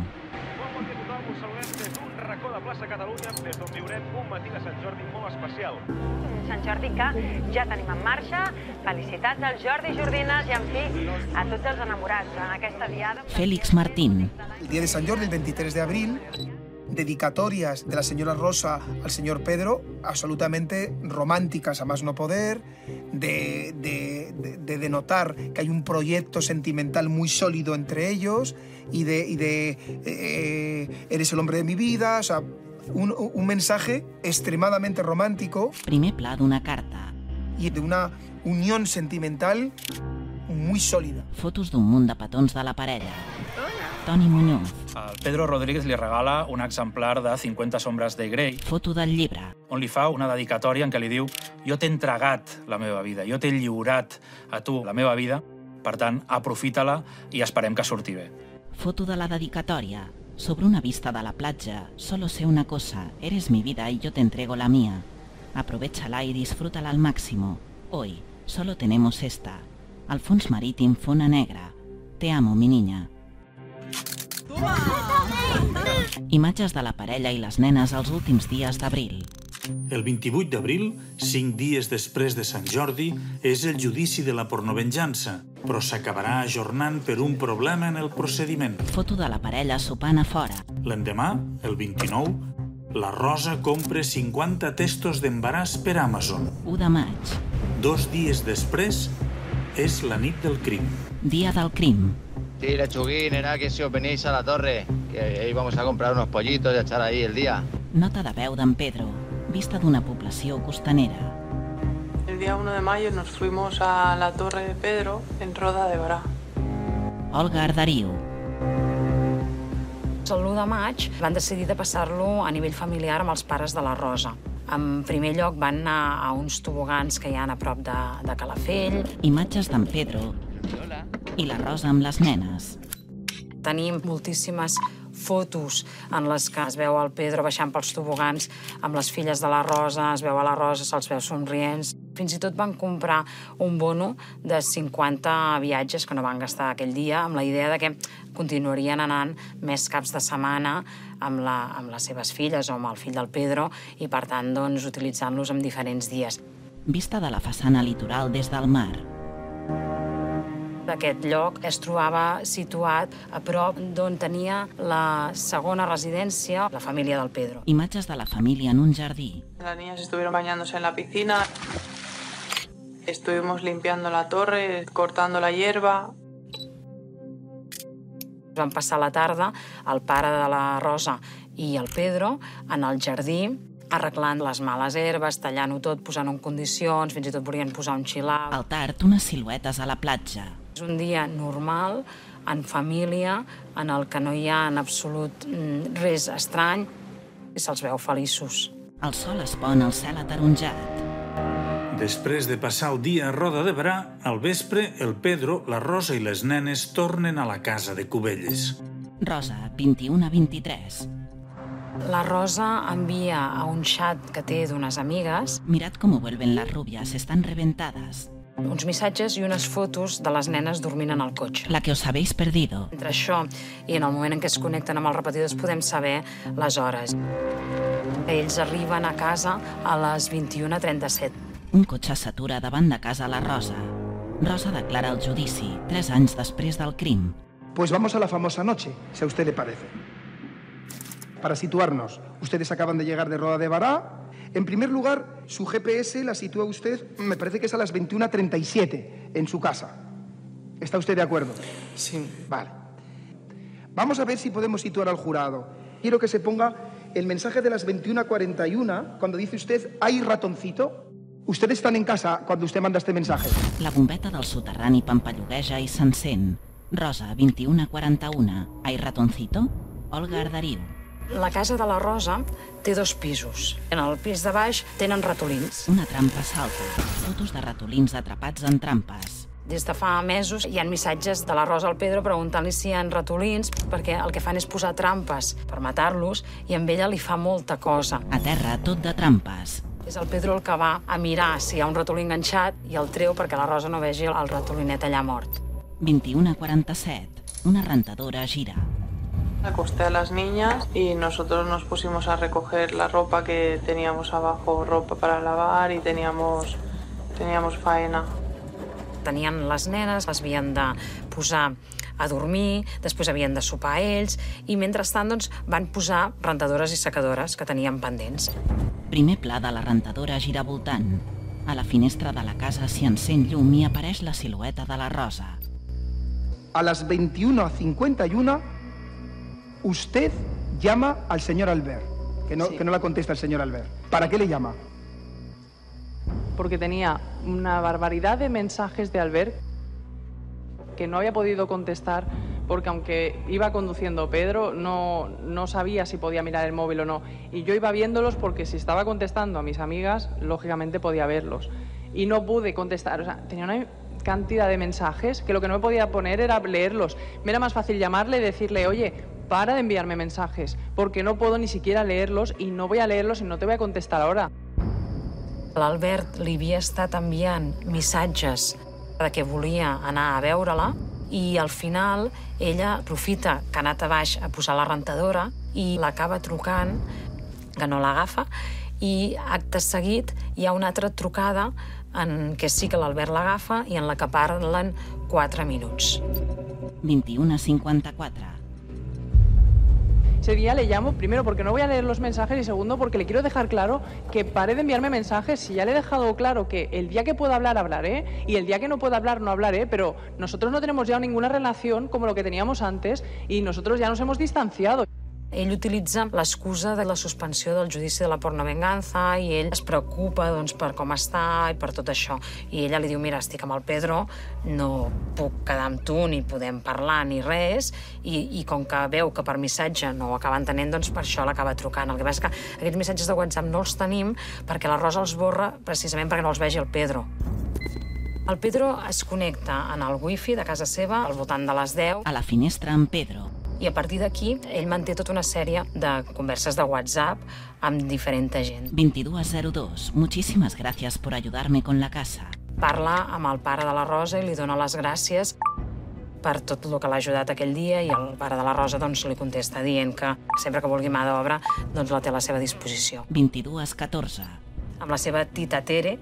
Racó de plaça Catalunya, des d'on viurem un matí de Sant Jordi molt especial. Sant Jordi que ja tenim en marxa. Felicitats al Jordi i Jordines i, en fi, a tots els enamorats en aquesta diada. Félix Martín. El día de San Jordi, el veintitrés de abril, dedicatorias de la señora Rosa al señor Pedro, absolutamente románticas a más no poder, de, de, de, de denotar que hay un proyecto sentimental muy sólido entre ellos y de, y de eh, eres el hombre de mi vida, o sea, un, un mensaje extremadamente romántico. Primer pla d'una carta. Y de una unión sentimental muy sólida. Fotos d'un munt de petons de la parella. Toni Muñoz. El Pedro Rodríguez li regala un exemplar de cinquanta sombres de Grey. Foto del llibre. On li fa una dedicatòria en què li diu jo t'he entregat la meva vida, jo t'he lliurat a tu la meva vida, per tant, aprofita-la i esperem que surti bé. Foto de la dedicatòria. Sobre una vista de la platja, solo sé una cosa, eres mi vida y yo te entrego la mía. Aprovéchala y disfrútala al máximo. Hoy, solo tenemos esta. Al fons marítim, fona negra. Te amo, mi niña. Imatges de la parella i les nenes els últims dies d'abril. El vint-i-vuit d'abril, cinc dies després de Sant Jordi, és el judici de la pornovenjança, però s'acabarà ajornant per un problema en el procediment. Foto de la parella sopant a fora. L'endemà, el vint-i-nou, la Rosa compra cinquanta testos d'embaràs per Amazon. u de maig. Dos dies després, És la nit del crim. Dia del crim. Sí, lechuguín, era que si os venís a la torre, que ahí vamos a comprar unos pollitos y a echar ahí el día. Nota de veu d'en Pedro, vista d'una població costanera. El día uno de mayo nos fuimos a la Torre de Pedro, en Roda de Barà. Olga Arderiu. El u de maig van decidir de passar-lo a nivell familiar amb els pares de la Rosa. En primer lloc van anar a uns tobogans que hi ha a prop de, de Calafell. Imatges d'en Pedro i la Rosa amb les nenes. Tenim moltíssimes fotos en les que es veu el Pedro baixant pels tobogans amb les filles de la Rosa, es veu a la Rosa, se'ls veu somrients. Fins i tot van comprar un bono de cinquanta viatges que no van gastar aquell dia, amb la idea de que continuarien anant més caps de setmana amb, la, amb les seves filles o amb el fill del Pedro i, per tant, doncs, utilitzant-los en diferents dies. Vista de la façana litoral des del mar. Aquest lloc es trobava situat a prop d'on tenia la segona residència, la família del Pedro. Imatges de la família en un jardí. Las niñas estuvieron bañándose en la piscina. Estuvimos limpiando la torre, cortando la hierba. Van passar la tarda el pare de la Rosa i el Pedro en el jardí arreglant les males herbes, tallant-ho tot, posant-ho en condicions, fins i tot volien posar un xilau. Al tard, unes siluetes a la platja. És un dia normal, en família, en el que no hi ha en absolut res estrany i se'ls veu feliços. El sol es pon al cel ataronjat. Després de passar el dia a Roda de Barà, al vespre, el Pedro, la Rosa i les nenes tornen a la casa de Cubelles. Rosa, vint-i-una a vint-i-tres. La Rosa envia a un xat que té d'unes amigues. Mirad cómo vuelven las rubias, están reventadas. Uns missatges i unes fotos de les nenes dormint en el cotxe. La que os habéis perdido. Entre això i en el moment en què es connecten amb els repetidors podem saber les hores. Ells arriben a casa a les vint-i-una trenta-set. Un cotxe s'atura davant de casa la Rosa. Rosa declara el judici, tres anys després del crim. Pues vamos a la famosa noche, si a usted le parece. Para situarnos, ustedes acaban de llegar de Roda de Barà. En primer lugar, su G P S la sitúa usted, me parece que es a las veintiuna treinta y siete, en su casa. ¿Está usted de acuerdo? Sí. Vale. Vamos a ver si podemos situar al jurado. Quiero que se ponga el mensaje de las veintiuna cuarenta y una, cuando dice usted, ¿hay ratoncito? ¿Ustedes están en casa cuando usted manda este mensaje? La bombeta del soterrani pampallugueja i s'encén. Rosa, vint-i-una quaranta-una. ¿Hay ratoncito? Olga Arderiu. La casa de la Rosa té dos pisos. En el pis de baix tenen ratolins. Una trampa salta. Fotos de ratolins atrapats en trampes. Des de fa mesos hi ha missatges de la Rosa al Pedro preguntant-li si hi ha ratolins, perquè el que fan és posar trampes per matar-los i amb ella li fa molta cosa. A terra, tot de trampes. És el Pedro el que va a mirar si hi ha un ratolí enganxat i el treu perquè la Rosa no vegi el ratolinet allà mort. vint-i-una quaranta-set. Una rentadora gira. Acosté a las niñas y nosotros nos pusimos a recoger la ropa que teníamos abajo, ropa para lavar y teníamos, teníamos faena. Tenien les nenes, les havien de posar a dormir, després havien de sopar ells i mentrestant doncs, van posar rentadores i secadores que tenien pendents. Primer pla de la rentadora gira voltant. A la finestra de la casa s'hi encén llum i apareix la silueta de la Rosa. A las veintiuna cincuenta y una, usted llama al señor Albert, que no, sí. que no la contesta el señor Albert. ¿Para qué le llama? Porque tenía una barbaridad de mensajes de Albert que no había podido contestar porque aunque iba conduciendo Pedro, no, no sabía si podía mirar el móvil o no. Y yo iba viéndolos porque si estaba contestando a mis amigas, lógicamente podía verlos. Y no pude contestar, o sea, tenía una cantidad de mensajes que lo que no me podía poner era leerlos. Me era más fácil llamarle y decirle, oye, para de enviarme mensajes, porque no puedo ni siquiera leerlos y no voy a leerlos y no te voy a contestar ahora. L'Albert li havia estat enviant missatges de que volia anar a veure-la i al final ella aprofita que ha anat a baix a posar la rentadora i l'acaba trucant, que no l'agafa, i acte seguit hi ha una altra trucada en què sí que l'Albert l'agafa i en la que parlen quatre minuts. vint-i-una cinquanta-quatre. Ese día le llamo, primero porque no voy a leer los mensajes y segundo porque le quiero dejar claro que pare de enviarme mensajes. Si ya le he dejado claro que el día que pueda hablar, hablaré y el día que no pueda hablar, no hablaré, pero nosotros no tenemos ya ninguna relación como lo que teníamos antes y nosotros ya nos hemos distanciado. Ell utilitza l'excusa de la suspensió del judici de la pornovenganza i ell es preocupa doncs, per com està i per tot això. I ella li diu, mira, estic amb el Pedro, no puc quedar amb tu, ni podem parlar, ni res, i, i com que veu que per missatge no ho acaba entenent, doncs per això l'acaba trucant. El que passa és que aquests missatges de WhatsApp no els tenim perquè la Rosa els borra precisament perquè no els vegi el Pedro. El Pedro es connecta en el wifi de casa seva al voltant de les deu. A la finestra amb Pedro. I a partir d'aquí, ell manté tota una sèrie de converses de WhatsApp amb diferent gent. veintidós cero dos. Muchísimas gracias por ayudarme con la casa. Parla amb el pare de la Rosa i li dona les gràcies per tot el que l'ha ajudat aquell dia i el pare de la Rosa doncs, li contesta dient que sempre que vulgui mà d'obra doncs, la té a la seva disposició. veintidós catorze. Amb la seva tita Tere,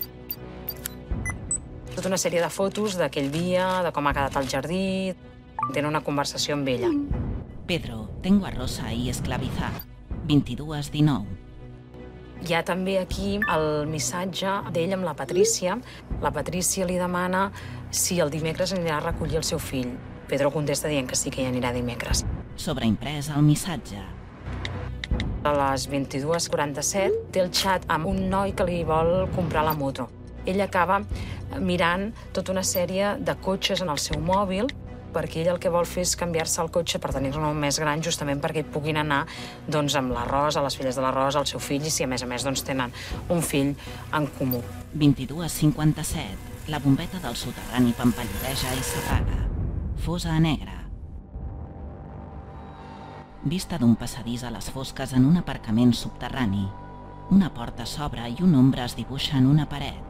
tota una sèrie de fotos d'aquell dia, de com ha quedat el jardí. Tenen una conversació amb ella. Pedro, tengo a Rosa ahí esclavizada. veintidós dinou. Hi ha també aquí el missatge d'ell amb la Patrícia. La Patrícia li demana si el dimecres anirà a recollir el seu fill. Pedro contesta dient que sí que hi anirà dimecres. Sobreimprès el missatge. A les veintidós quaranta-set té el xat amb un noi que li vol comprar la moto. Ell acaba mirant tota una sèrie de cotxes en el seu mòbil perquè ell el que vol fer és canviar-se el cotxe per tenir-lo més gran, justament perquè puguin anar doncs, amb la Rosa, les filles de la Rosa, el seu fill, i si a més a més doncs, tenen un fill en comú. veintidós cinquanta-set. La bombeta del soterrani pampalloreja i s'apaga. Fosa a negre. Vista d'un passadís a les fosques en un aparcament subterrani. Una porta s'obre i un ombra es dibuixa en una paret.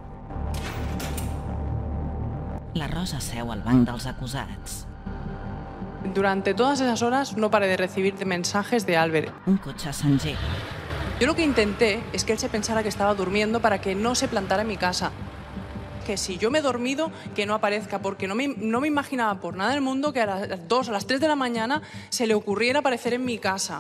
La Rosa seu al banc dels acusats. Durante todas esas horas no paré de recibir mensajes de Albert. Un cotxe s'engega. Yo lo que intenté es que él se pensara que estaba durmiendo para que no se plantara en mi casa. Que si yo me he dormido, que no aparezca, porque no me, no me imaginaba por nada del mundo que a las dos, a las tres de la mañana se le ocurriera aparecer en mi casa.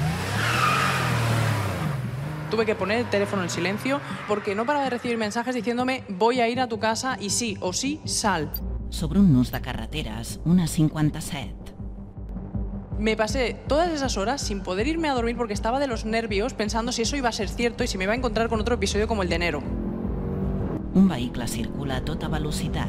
Tuve que poner el teléfono en silencio porque no paraba de recibir mensajes diciéndome voy a ir a tu casa y sí o sí, sal. Sobre un nus de carreteres, una cinquanta-set. Me pasé todas esas horas sin poder irme a dormir porque estaba de los nervios pensando si eso iba a ser cierto y si me iba a encontrar con otro episodio como el de enero. Un vehicle circula a tota velocitat.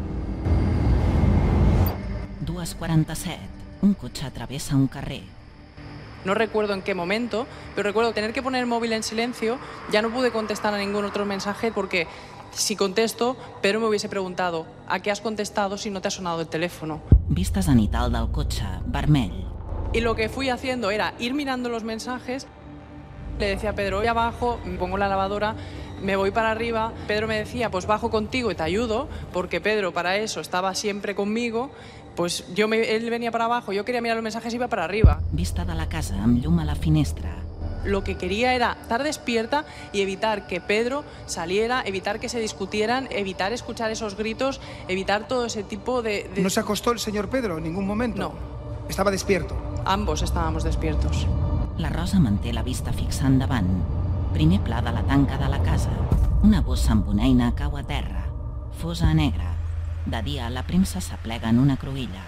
dos quaranta-set. Un cotxe travessa un carrer. No recuerdo en qué momento, pero recuerdo tener que poner el móvil en silencio. Ya no pude contestar a ningún otro mensaje porque si contesto, Pedro me hubiese preguntado ¿a qué has contestado si no te ha sonado el teléfono? Vista zenital del cotxe, vermell. Y lo que fui haciendo era ir mirando los mensajes. Le decía a Pedro, voy abajo, me pongo la lavadora, me voy para arriba. Pedro me decía, pues bajo contigo y te ayudo, porque Pedro para eso estaba siempre conmigo. Pues yo me, él venía para abajo, yo quería mirar los mensajes y iba para arriba. Vista de la casa amb llum a la finestra. Lo que quería era estar despierta y evitar que Pedro saliera, evitar que se discutieran, evitar escuchar esos gritos, evitar todo ese tipo de... de... ¿No se acostó el señor Pedro en ningún momento? No. Estaba despierto. Ambos estábamos despiertos. La Rosa manté la vista fixa endavant. Primer pla de la tanca de la casa. Una bossa amb una eina cau a terra. Fosa a negre. De dia, la premsa s'aplega en una cruïlla.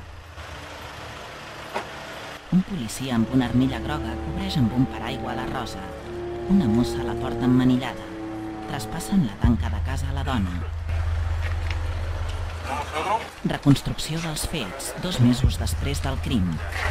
Un policia amb una armilla groga cobreix amb un paraigua la Rosa. Una mossa la porta emmanillada. Traspassen la tanca de casa a la dona. Reconstrucció dels fets, dos mesos després del crim.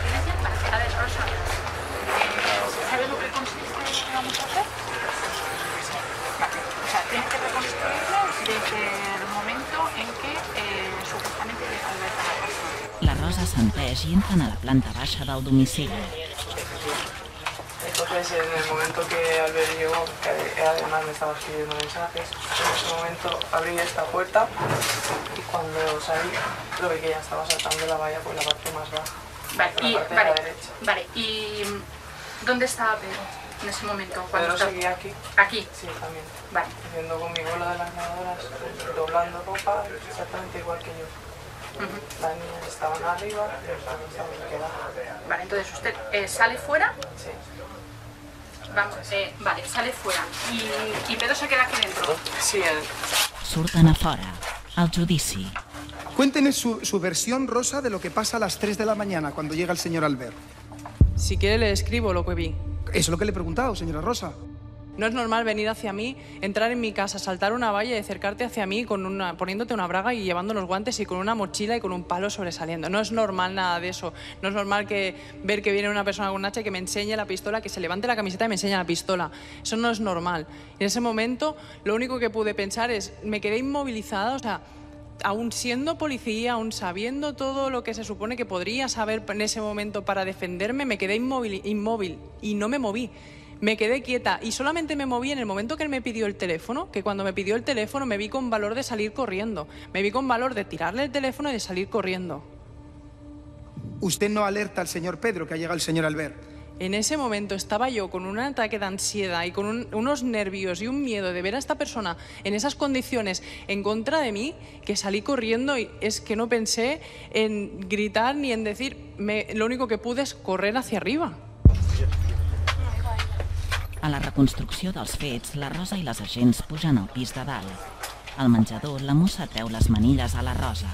¿Sabes lo que consiste en lo que vamos a hacer? Vale. O sea, tienes que reconstruirlo desde el momento en que eh, supuestamente llega Albert a la casa. La Rosa s'enteix i entren a la planta baixa del domicili. Entonces, en el momento que Albert llegó, que además me estaba escribiendo mensajes, en ese momento abrí esta puerta y cuando salí, lo vi que ya estaba saltando la valla por la parte más baja. Vale, la y, parte vale, de la derecha. vale, ¿y dónde estaba Pedro en ese momento? Pedro estaba... seguía aquí. ¿Aquí? Sí, también. Vale. Haciendo conmigo lo de las lavadoras, doblando ropa, exactamente igual que yo. Uh-huh. Las niñas estaban arriba y nosotros estamos aquí abajo. Vale, entonces usted eh, sale fuera. Sí. Vamos, eh, vale, sale fuera. ¿Y, ¿Y Pedro se queda aquí dentro? Sí, el... Surten a fora, al judici. Cuéntenos su, su versión, Rosa, de lo que pasa a las tres de la mañana cuando llega el señor Albert. Si quiere le escribo lo que vi. Eso es lo que le he preguntado, señora Rosa. No es normal venir hacia mí, entrar en mi casa, saltar una valla y acercarte hacia mí con una, poniéndote una braga y llevando los guantes y con una mochila y con un palo sobresaliendo. No es normal nada de eso. No es normal que ver que viene una persona con un hacha y que me enseñe la pistola, que se levante la camiseta y me enseñe la pistola. Eso no es normal. En ese momento lo único que pude pensar es, me quedé inmovilizada, o sea, aún siendo policía, aún sabiendo todo lo que se supone que podría saber en ese momento para defenderme, me quedé inmóvil, inmóvil y no me moví. Me quedé quieta y solamente me moví en el momento que él me pidió el teléfono, que cuando me pidió el teléfono me vi con valor de salir corriendo. Me vi con valor de tirarle el teléfono y de salir corriendo. ¿Usted no alerta al señor Pedro que ha llegado el señor Albert? En ese momento estaba yo con un ataque de ansiedad y con un, unos nervios y un miedo de ver a esta persona en esas condiciones en contra de mí, que salí corriendo y es que no pensé en gritar ni en decir, me, lo único que pude es correr hacia arriba. A la reconstrucció dels fets, la Rosa i les agents pugen al pis de dalt. Al menjador, la mossa treu les manilles a la Rosa.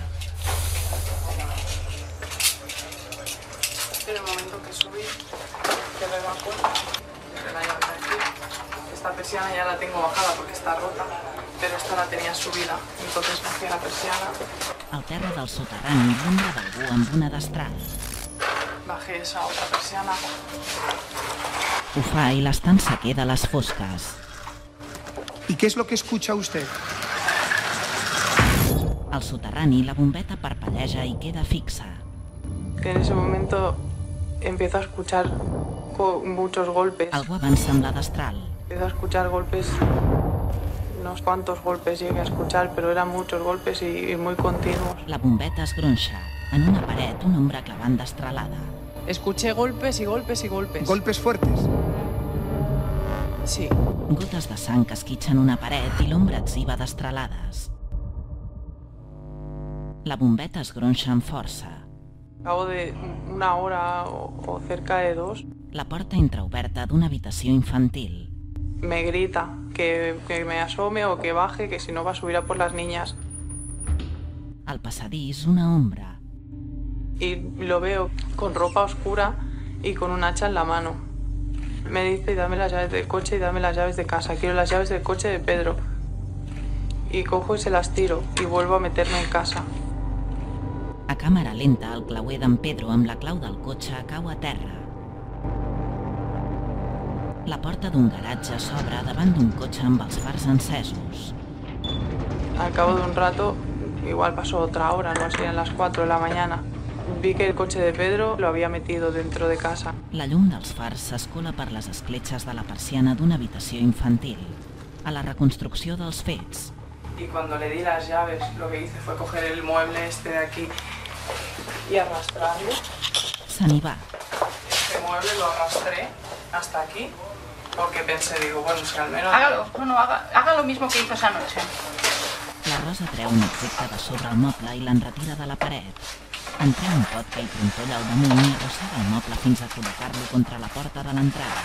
En el momento que subí, que me bajo, que la llave aquí. Esta persiana ya la tengo bajada porque está rota, pero esta la tenía subida, entonces bajé la persiana. Al terra del soterrani, l'ombra d'algú amb una destral. Bajé esa otra persiana. Ho fa i l'estança queda a les fosques. ¿Y qué es lo que escucha usted? Al soterrani, la bombeta parpelleja i queda fixa. En ese momento empiezo a escuchar muchos golpes. Algú avança amb la destral. Empiezo a escuchar golpes, unos cuantos golpes llegué a escuchar, pero eran muchos golpes y, y muy continuos. La bombeta es gronxa. En una paret, una ombra clavant destralada. Escuché golpes y golpes y golpes. ¿Golpes fuertes? Sí. Gotes de sang que esquitxen una paret i l'ombra exhiba destralades. La bombeta es gronxa amb força. Al cabo de una hora o, o cerca de dos. La porta entreoberta d'una habitació infantil. Me grita que, que me asome o que baje, que si no va a subir a por las niñas. Al passadís, una ombra. Y lo veo con ropa oscura y con un hacha en la mano. Me dice, dame las llaves del coche y dame las llaves de casa. Quiero las llaves del coche de Pedro. Y cojo y se las tiro y vuelvo a meterme en casa. A càmera lenta, el clauer d'en Pedro amb la clau del cotxe cau a terra. La porta d'un garatge s'obre davant d'un cotxe amb els fars encesos. Al cabo de un rato, igual pasó otra hora, no serían las cuatro de la mañana. Vi que el coche de Pedro lo había metido dentro de casa. La llum dels fars s'escola per les escletxes de la persiana d'una habitació infantil. A la reconstrucció dels fets. Y cuando le di las llaves, lo que hice fue coger el mueble este de aquí y arrastrarlo. Se n'hi va. Este mueble lo arrastré hasta aquí, porque pensé, digo, bueno, si al menos... Hágalo, no, no, haga, haga lo mismo que hizo esa noche. La Rosa treu un objecte de sobre el moble i l'enretira de la paret. En treu un pot que hi trontolla al damunt i arrossega el moble fins a col·locar-lo contra la porta de l'entrada.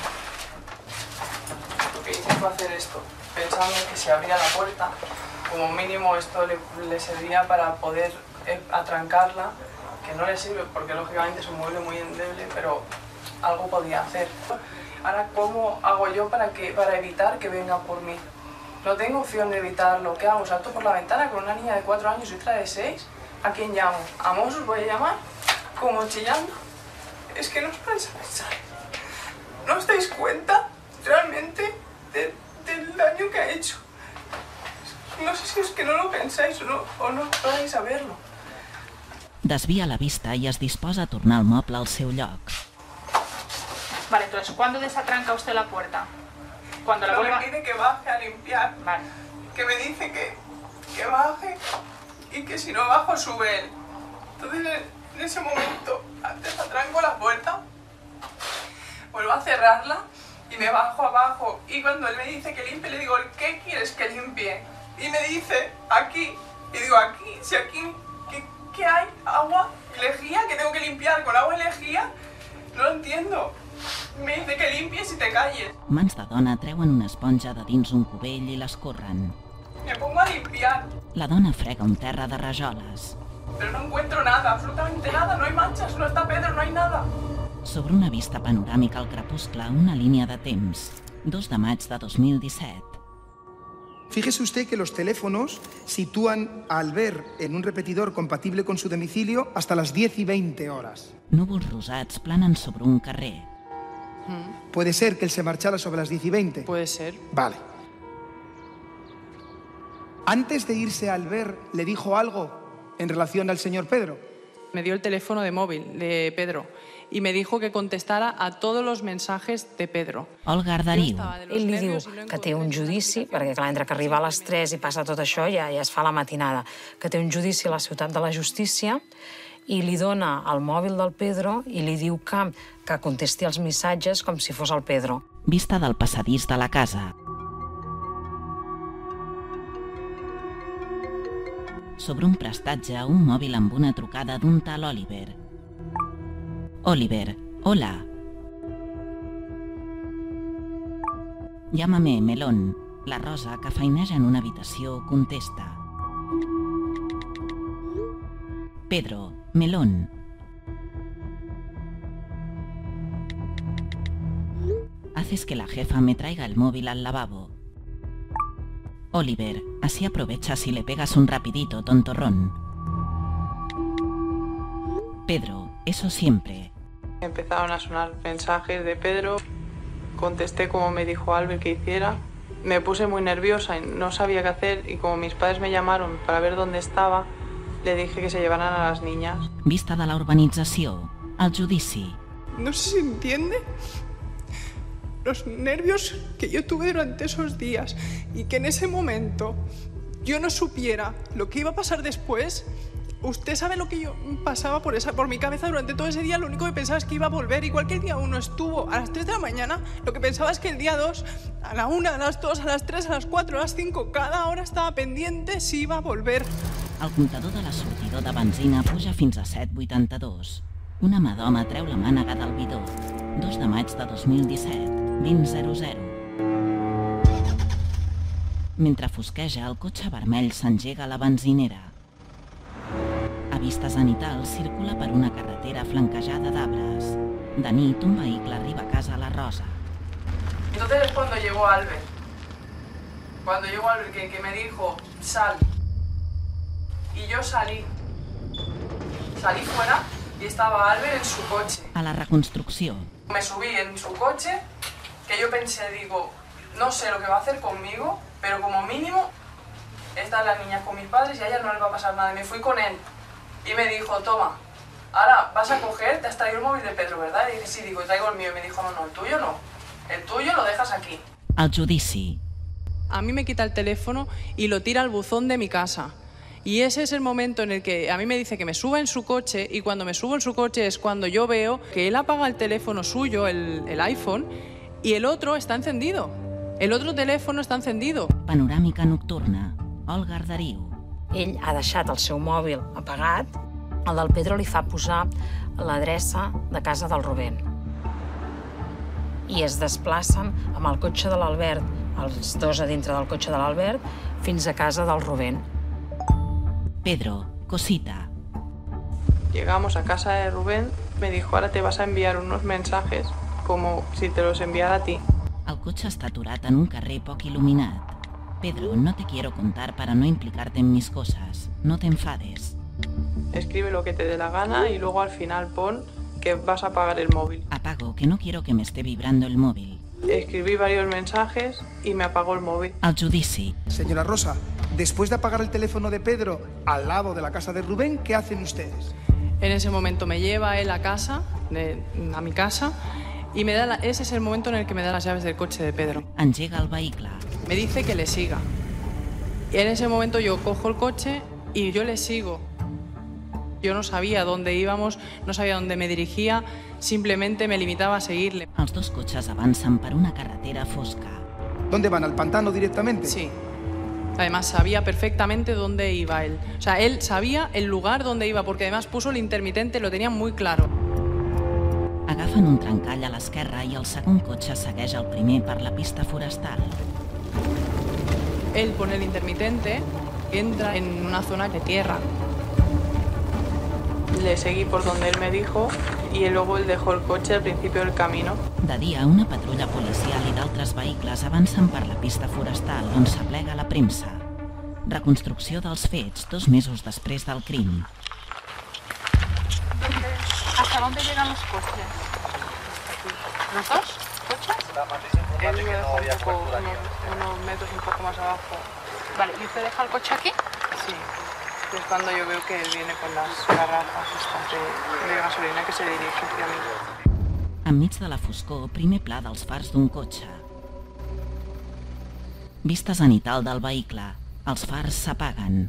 Lo que hice fue hacer esto, pensando que si abría la puerta, como mínimo esto le, le servía para poder eh, atrancarla, que no le sirve porque lógicamente es un mueble muy endeble, pero algo podía hacer. Ahora, ¿cómo hago yo para, que, para evitar que venga por mí? No tengo opción de evitarlo. ¿Qué hago? ¿Salto por la ventana con una niña de cuatro años y otra de seis? ¿A quién llamo? ¿A Mossos voy a llamar? ¿Como chillando? Es que no os vais a pensar. ¿No os dais cuenta realmente de, del daño que ha hecho? No sé si es que no lo pensáis o no, o no vais a verlo. Desvia la vista i es disposa a tornar el moble al seu lloc. Vale, entonces, ¿cuándo desatranca usted la puerta? Cuando la no vuelva... me pide que baje a limpiar. Vale. Que me dice que, que baje y que si no bajo sube él. Entonces en ese momento desatranco la puerta, vuelvo a cerrarla y me bajo abajo. Y cuando él me dice que limpie, le digo, ¿qué quieres que limpie? Y me dice, aquí. Y digo, aquí, si aquí, ¿qué, ¿Qué hay? ¿Agua? ¿Lejía? ¿Que tengo que limpiar con agua y lejía? No lo entiendo. Me dice que limpies y te calles. Mans de dona treuen una esponja de dins un cubell i l'escorren. Me pongo a limpiar, La dona frega un terra de rajoles. pero no encuentro nada, absolutamente nada. No hay manchas, no está Pedro, no hay nada. Sobre una vista panoràmica al crepuscle, una línia de temps. dos de maig de dos mil disset. Fíjese usted que los teléfonos sitúan a Albert en un repetidor compatible con su domicilio hasta las diez y veinte horas. Núvols rosats planen sobre un carrer. ¿Puede ser que él se marchara sobre las diez y veinte? Puede ser. Vale. Antes de irse a Albert, ¿le dijo algo en relación al señor Pedro? Me dio el teléfono de móvil de Pedro y me dijo que contestara a todos los mensajes de Pedro. Olga Arderiu. Ell li diu que té un judici, perquè clar, entre que arriba a les tres i passa tot això ja, ja es fa la matinada, que té un judici a la ciutat de la justícia i li dona el mòbil del Pedro i li diu que, que contesti els missatges com si fos el Pedro. Vista del passadís de la casa. Sobre un prestatge, un mòbil amb una trucada d'un tal Oliver. Oliver, hola. Llámame, Melón. La Rosa, que feineja en una habitació, contesta. Pedro, Melón. Haces que la jefa me traiga el móvil al lavabo. Oliver, así aprovechas y le pegas un rapidito, tontorrón. Pedro, eso siempre. Empezaron a sonar mensajes de Pedro. Contesté como me dijo Albert que hiciera. Me puse muy nerviosa y no sabía qué hacer y como mis padres me llamaron para ver dónde estaba, le dije que se llevaran a las niñas. Vista de la urbanització, al judici. No sé si entiende los nervios que yo tuve durante esos días y que en ese momento yo no supiera lo que iba a pasar después. Usted sabe lo que yo pasaba por, esa, por mi cabeza durante todo ese día. Lo único que pensaba es que iba a volver. Igual que el día uno estuvo a las tres de la mañana, lo que pensaba es que el día dos, a la una, a las dos, a las tres, a las cuatro, a las cinco, cada hora estaba pendiente si iba a volver. El comptador de l'assortidor de benzina puja fins a set coma vuitanta-dos. Una mà d'home treu la mànega del bidó. dos de maig de dos mil disset, vint zero zero. Mentre fosqueja, el cotxe vermell s'engega a la benzinera. A vista zenital, circula per una carretera flanquejada d'arbres. De nit, un vehicle arriba a casa a la Rosa. Entonces es cuando llegó Albert. Cuando llegó Albert, que, que me dijo, sal. Y yo salí. Salí fuera y estaba Albert en su coche. A la reconstrucció. Me subí en su coche, que yo pensé, digo, no sé lo que va a hacer conmigo, pero como mínimo están las niñas con mis padres y a ellas no les va a pasar nada. Y me fui con él y me dijo, toma, ahora vas a coger, te has traído el móvil de Pedro, ¿verdad? Y dije, sí, digo, traigo el mío. Y me dijo, no, no, el tuyo no, el tuyo lo dejas aquí. Al judici. A mí me quita el teléfono y lo tira al buzón de mi casa. Y ese es el momento en el que a mí me dice que me suba en su coche y cuando me subo en su coche es cuando yo veo que él apaga el teléfono suyo, el, el iPhone, y el otro está encendido. El otro teléfono està encendido. Panoràmica nocturna. Olga Arderiu. Ell ha deixat el seu mòbil apagat. El del Pedro li fa posar l'adreça de casa del Rubén. I es desplacen amb el cotxe de l'Albert, els dos a dintre del cotxe de l'Albert, fins a casa del Rubén. Pedro, cosita. Llegamos a casa de Rubén, me dijo, ahora te vas a enviar unos mensajes como si te los enviara a ti. El cotxe està aturat en un carrer poc il·luminat. Pedro, no te quiero contar para no implicarte en mis cosas. No te enfades. Escribe lo que te dé la gana y luego al final pon que vas a apagar el móvil. Apago, que no quiero que me esté vibrando el móvil. Escribí varios mensajes y me apagó el móvil. Al judici. Señora Rosa, después de apagar el teléfono de Pedro al lado de la casa de Rubén, ¿qué hacen ustedes? En ese momento me lleva él a casa, de, a mi casa, y me da la, ese es el momento en el que me da las llaves del coche de Pedro. Engega el vehicle. Me dice que le siga. Y en ese momento yo cojo el coche y yo le sigo. Yo no sabía dónde íbamos, no sabía dónde me dirigía, simplemente me limitaba a seguirle. Els dos cotxes avancen per una carretera fosca. ¿Dónde van? ¿Al pantano directamente? Sí. Además, sabía perfectamente dónde iba él. O sea, él sabía el lugar donde iba, porque además puso el intermitente, lo tenía muy claro. Agafen un trencall a l'esquerra i el segon cotxe segueix el primer per la pista forestal. Él pone el intermitente, entra en una zona de tierra. Le seguí por donde él me dijo y luego él dejó el coche al principio del camino. De dia, una patrulla policial i d'altres vehicles avancen per la pista forestal on s'aplega la premsa. Reconstrucció dels fets dos mesos després del crim. ¿Hasta dónde llegan los coches? ¿Los dos coches? Él me dejó un poco, unos, unos metros un poco más abajo. Vale, ¿y usted deja el coche aquí? Sí. Es cuando yo veo que él viene con las garrafas estas de, de gasolina que se dirige hacia mí. Enmig de la foscor, primer pla dels fars d'un cotxe. Vista zenital del vehicle. Els fars s'apaguen.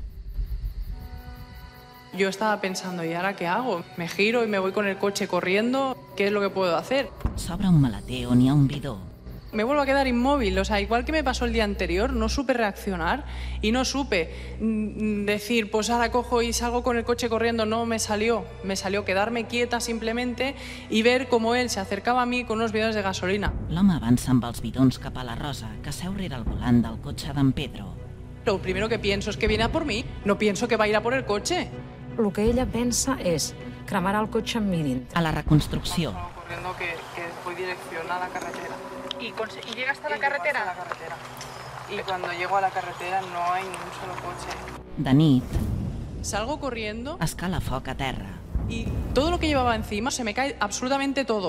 Yo estaba pensando, ¿y ahora qué hago? ¿Me giro y me voy con el coche corriendo? ¿Qué es lo que puedo hacer? S'obre un maleter on hi ha un bidó. Me vuelvo a quedar inmóvil, o sea, igual que me pasó el día anterior, no supe reaccionar y no supe decir, pues ahora cojo y salgo con el coche corriendo. No me salió, me salió quedarme quieta simplemente y ver cómo él se acercaba a mí con unos bidones de gasolina. L'home avança amb els bidons cap a la Rosa, que seu rere el volant del cotxe d'en Pedro. Lo primero que pienso es que viene a por mí, no pienso que va a ir a por el coche. El que ella pensa és cremarà el cotxe amb mi dintre. A la reconstrucció. Corriendo que, que voy dirección a la carretera. ¿Y, ¿Y llega hasta la carretera? Hasta la carretera. Y cuando llego a la carretera no hay ni un solo coche. De nit. Salgo corriendo. Escala foc a terra. Y todo lo que llevaba encima se me cae absolutamente todo.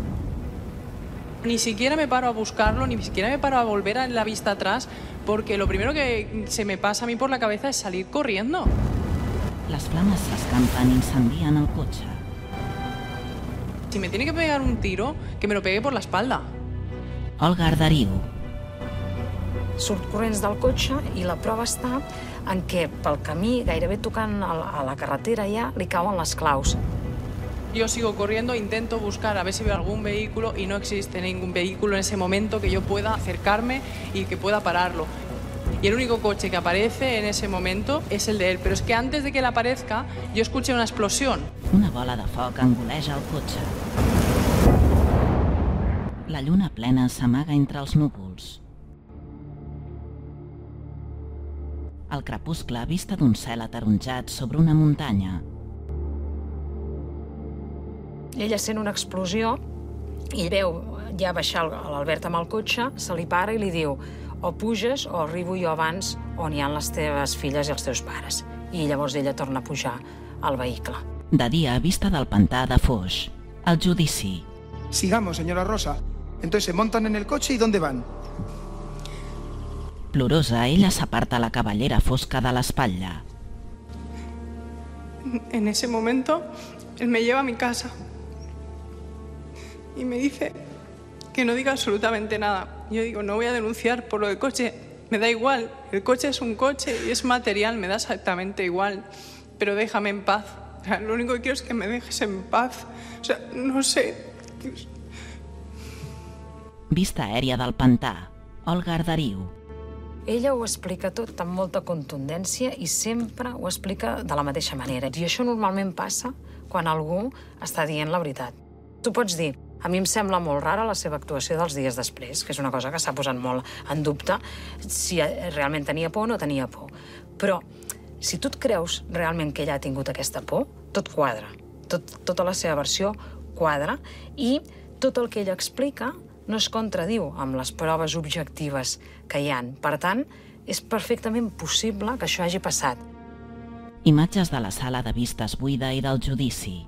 Ni siquiera me paro a buscarlo, ni siquiera me paro a volver a la vista atrás, porque lo primero que se me pasa a mí por la cabeza es salir corriendo. Les flames s'escampen i incendien el cotxe. Si me tiene que pegar un tiro, que me lo pegue por la espalda. Olga Arderiu. Surt corrents del cotxe i la prova està en què pel camí, gairebé tocant a la carretera ja, li cauen les claus. Yo sigo corriendo, intento buscar a ver si veo algún vehículo y no existe ningún vehículo en ese momento que yo pueda acercarme y que pueda pararlo. Y el único coche que aparece en ese momento es el de él. Pero es que antes de que él aparezca, yo escuché una explosión. Una bola de foc engoleja el cotxe. La lluna plena s'amaga entre els núvols. El crepuscle vista d'un cel ataronjat sobre una muntanya. Ella sent una explosió i veu ja baixar l'Albert amb el cotxe, se li para i li diu o puges o arribo jo abans on hi ha les teves filles i els teus pares. I llavors ella torna a pujar al vehicle. De dia, vista del pantà de Foix. El judici. Sigamos, señora Rosa. Entonces se montan en el coche y ¿dónde van? Plorosa, ella s'aparta la cabellera fosca de l'espatlla. En ese momento, él me lleva a mi casa y me dice que no diga absolutamente nada. Yo digo, no voy a denunciar por lo del coche, me da igual, el coche es un coche y es material, me da exactamente igual, pero déjame en paz. O sea, lo único que quiero es que me dejes en paz. O sea, no sé. Vista aèria del pantà. Olga Arderiu. Ella ho explica tot amb molta contundència i sempre ho explica de la mateixa manera. I això normalment passa quan algú està dient la veritat. Tu pots dir, a mi em sembla molt rara la seva actuació dels dies després, que és una cosa que s'ha posat molt en dubte si realment tenia por o no tenia por. Però si tu et creus realment que ella ha tingut aquesta por, tot quadra. Tot, tota la seva versió quadra i tot el que ella explica no es contradiu amb les proves objectives que hi han. Per tant, és perfectament possible que això hagi passat. Imatges de la sala de vistes buida i del judici.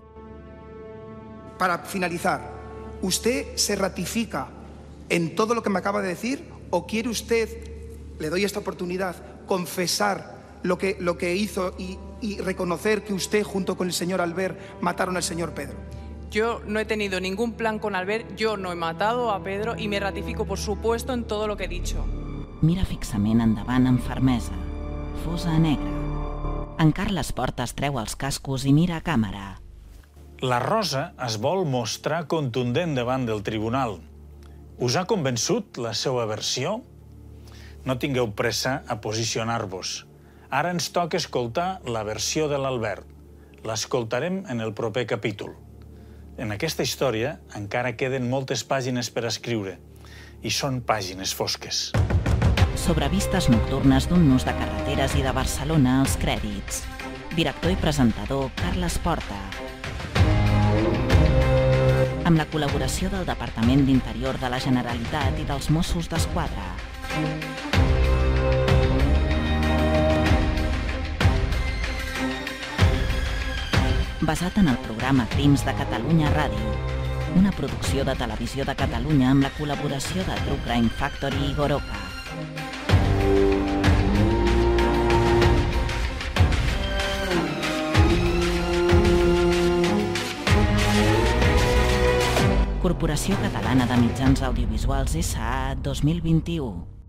Para finalizar, ¿usted se ratifica en todo lo que me acaba de decir o quiere usted, le doy esta oportunidad, confesar lo que, lo que hizo y, y reconocer que usted junto con el señor Albert mataron al señor Pedro? Yo no he tenido ningún plan con Albert, yo no he matado a Pedro y me ratifico, por supuesto, en todo lo que he dicho. Mira fixament endavant amb fermesa. Fosa negra. En Carles Portes treu els cascos i mira a càmera. La Rosa es vol mostrar contundent davant del tribunal. Us ha convençut la seva versió? no tingueu pressa a posicionar-vos. Ara ens toca escoltar la versió de l'Albert. L'escoltarem en el proper capítol. En aquesta història encara queden moltes pàgines per escriure, i són pàgines fosques. Sobrevistes nocturnes d'un nus de carreteres i de Barcelona als crèdits. Director i presentador Carles Porta. Amb la col·laboració del Departament d'Interior de la Generalitat i dels Mossos d'Esquadra. Basat en el programa Crims de Catalunya Ràdio, una producció de Televisió de Catalunya amb la col·laboració de True Crime Factory i Goroka. Corporació Catalana de Mitjans Audiovisuals S A dos mil vint-i-u.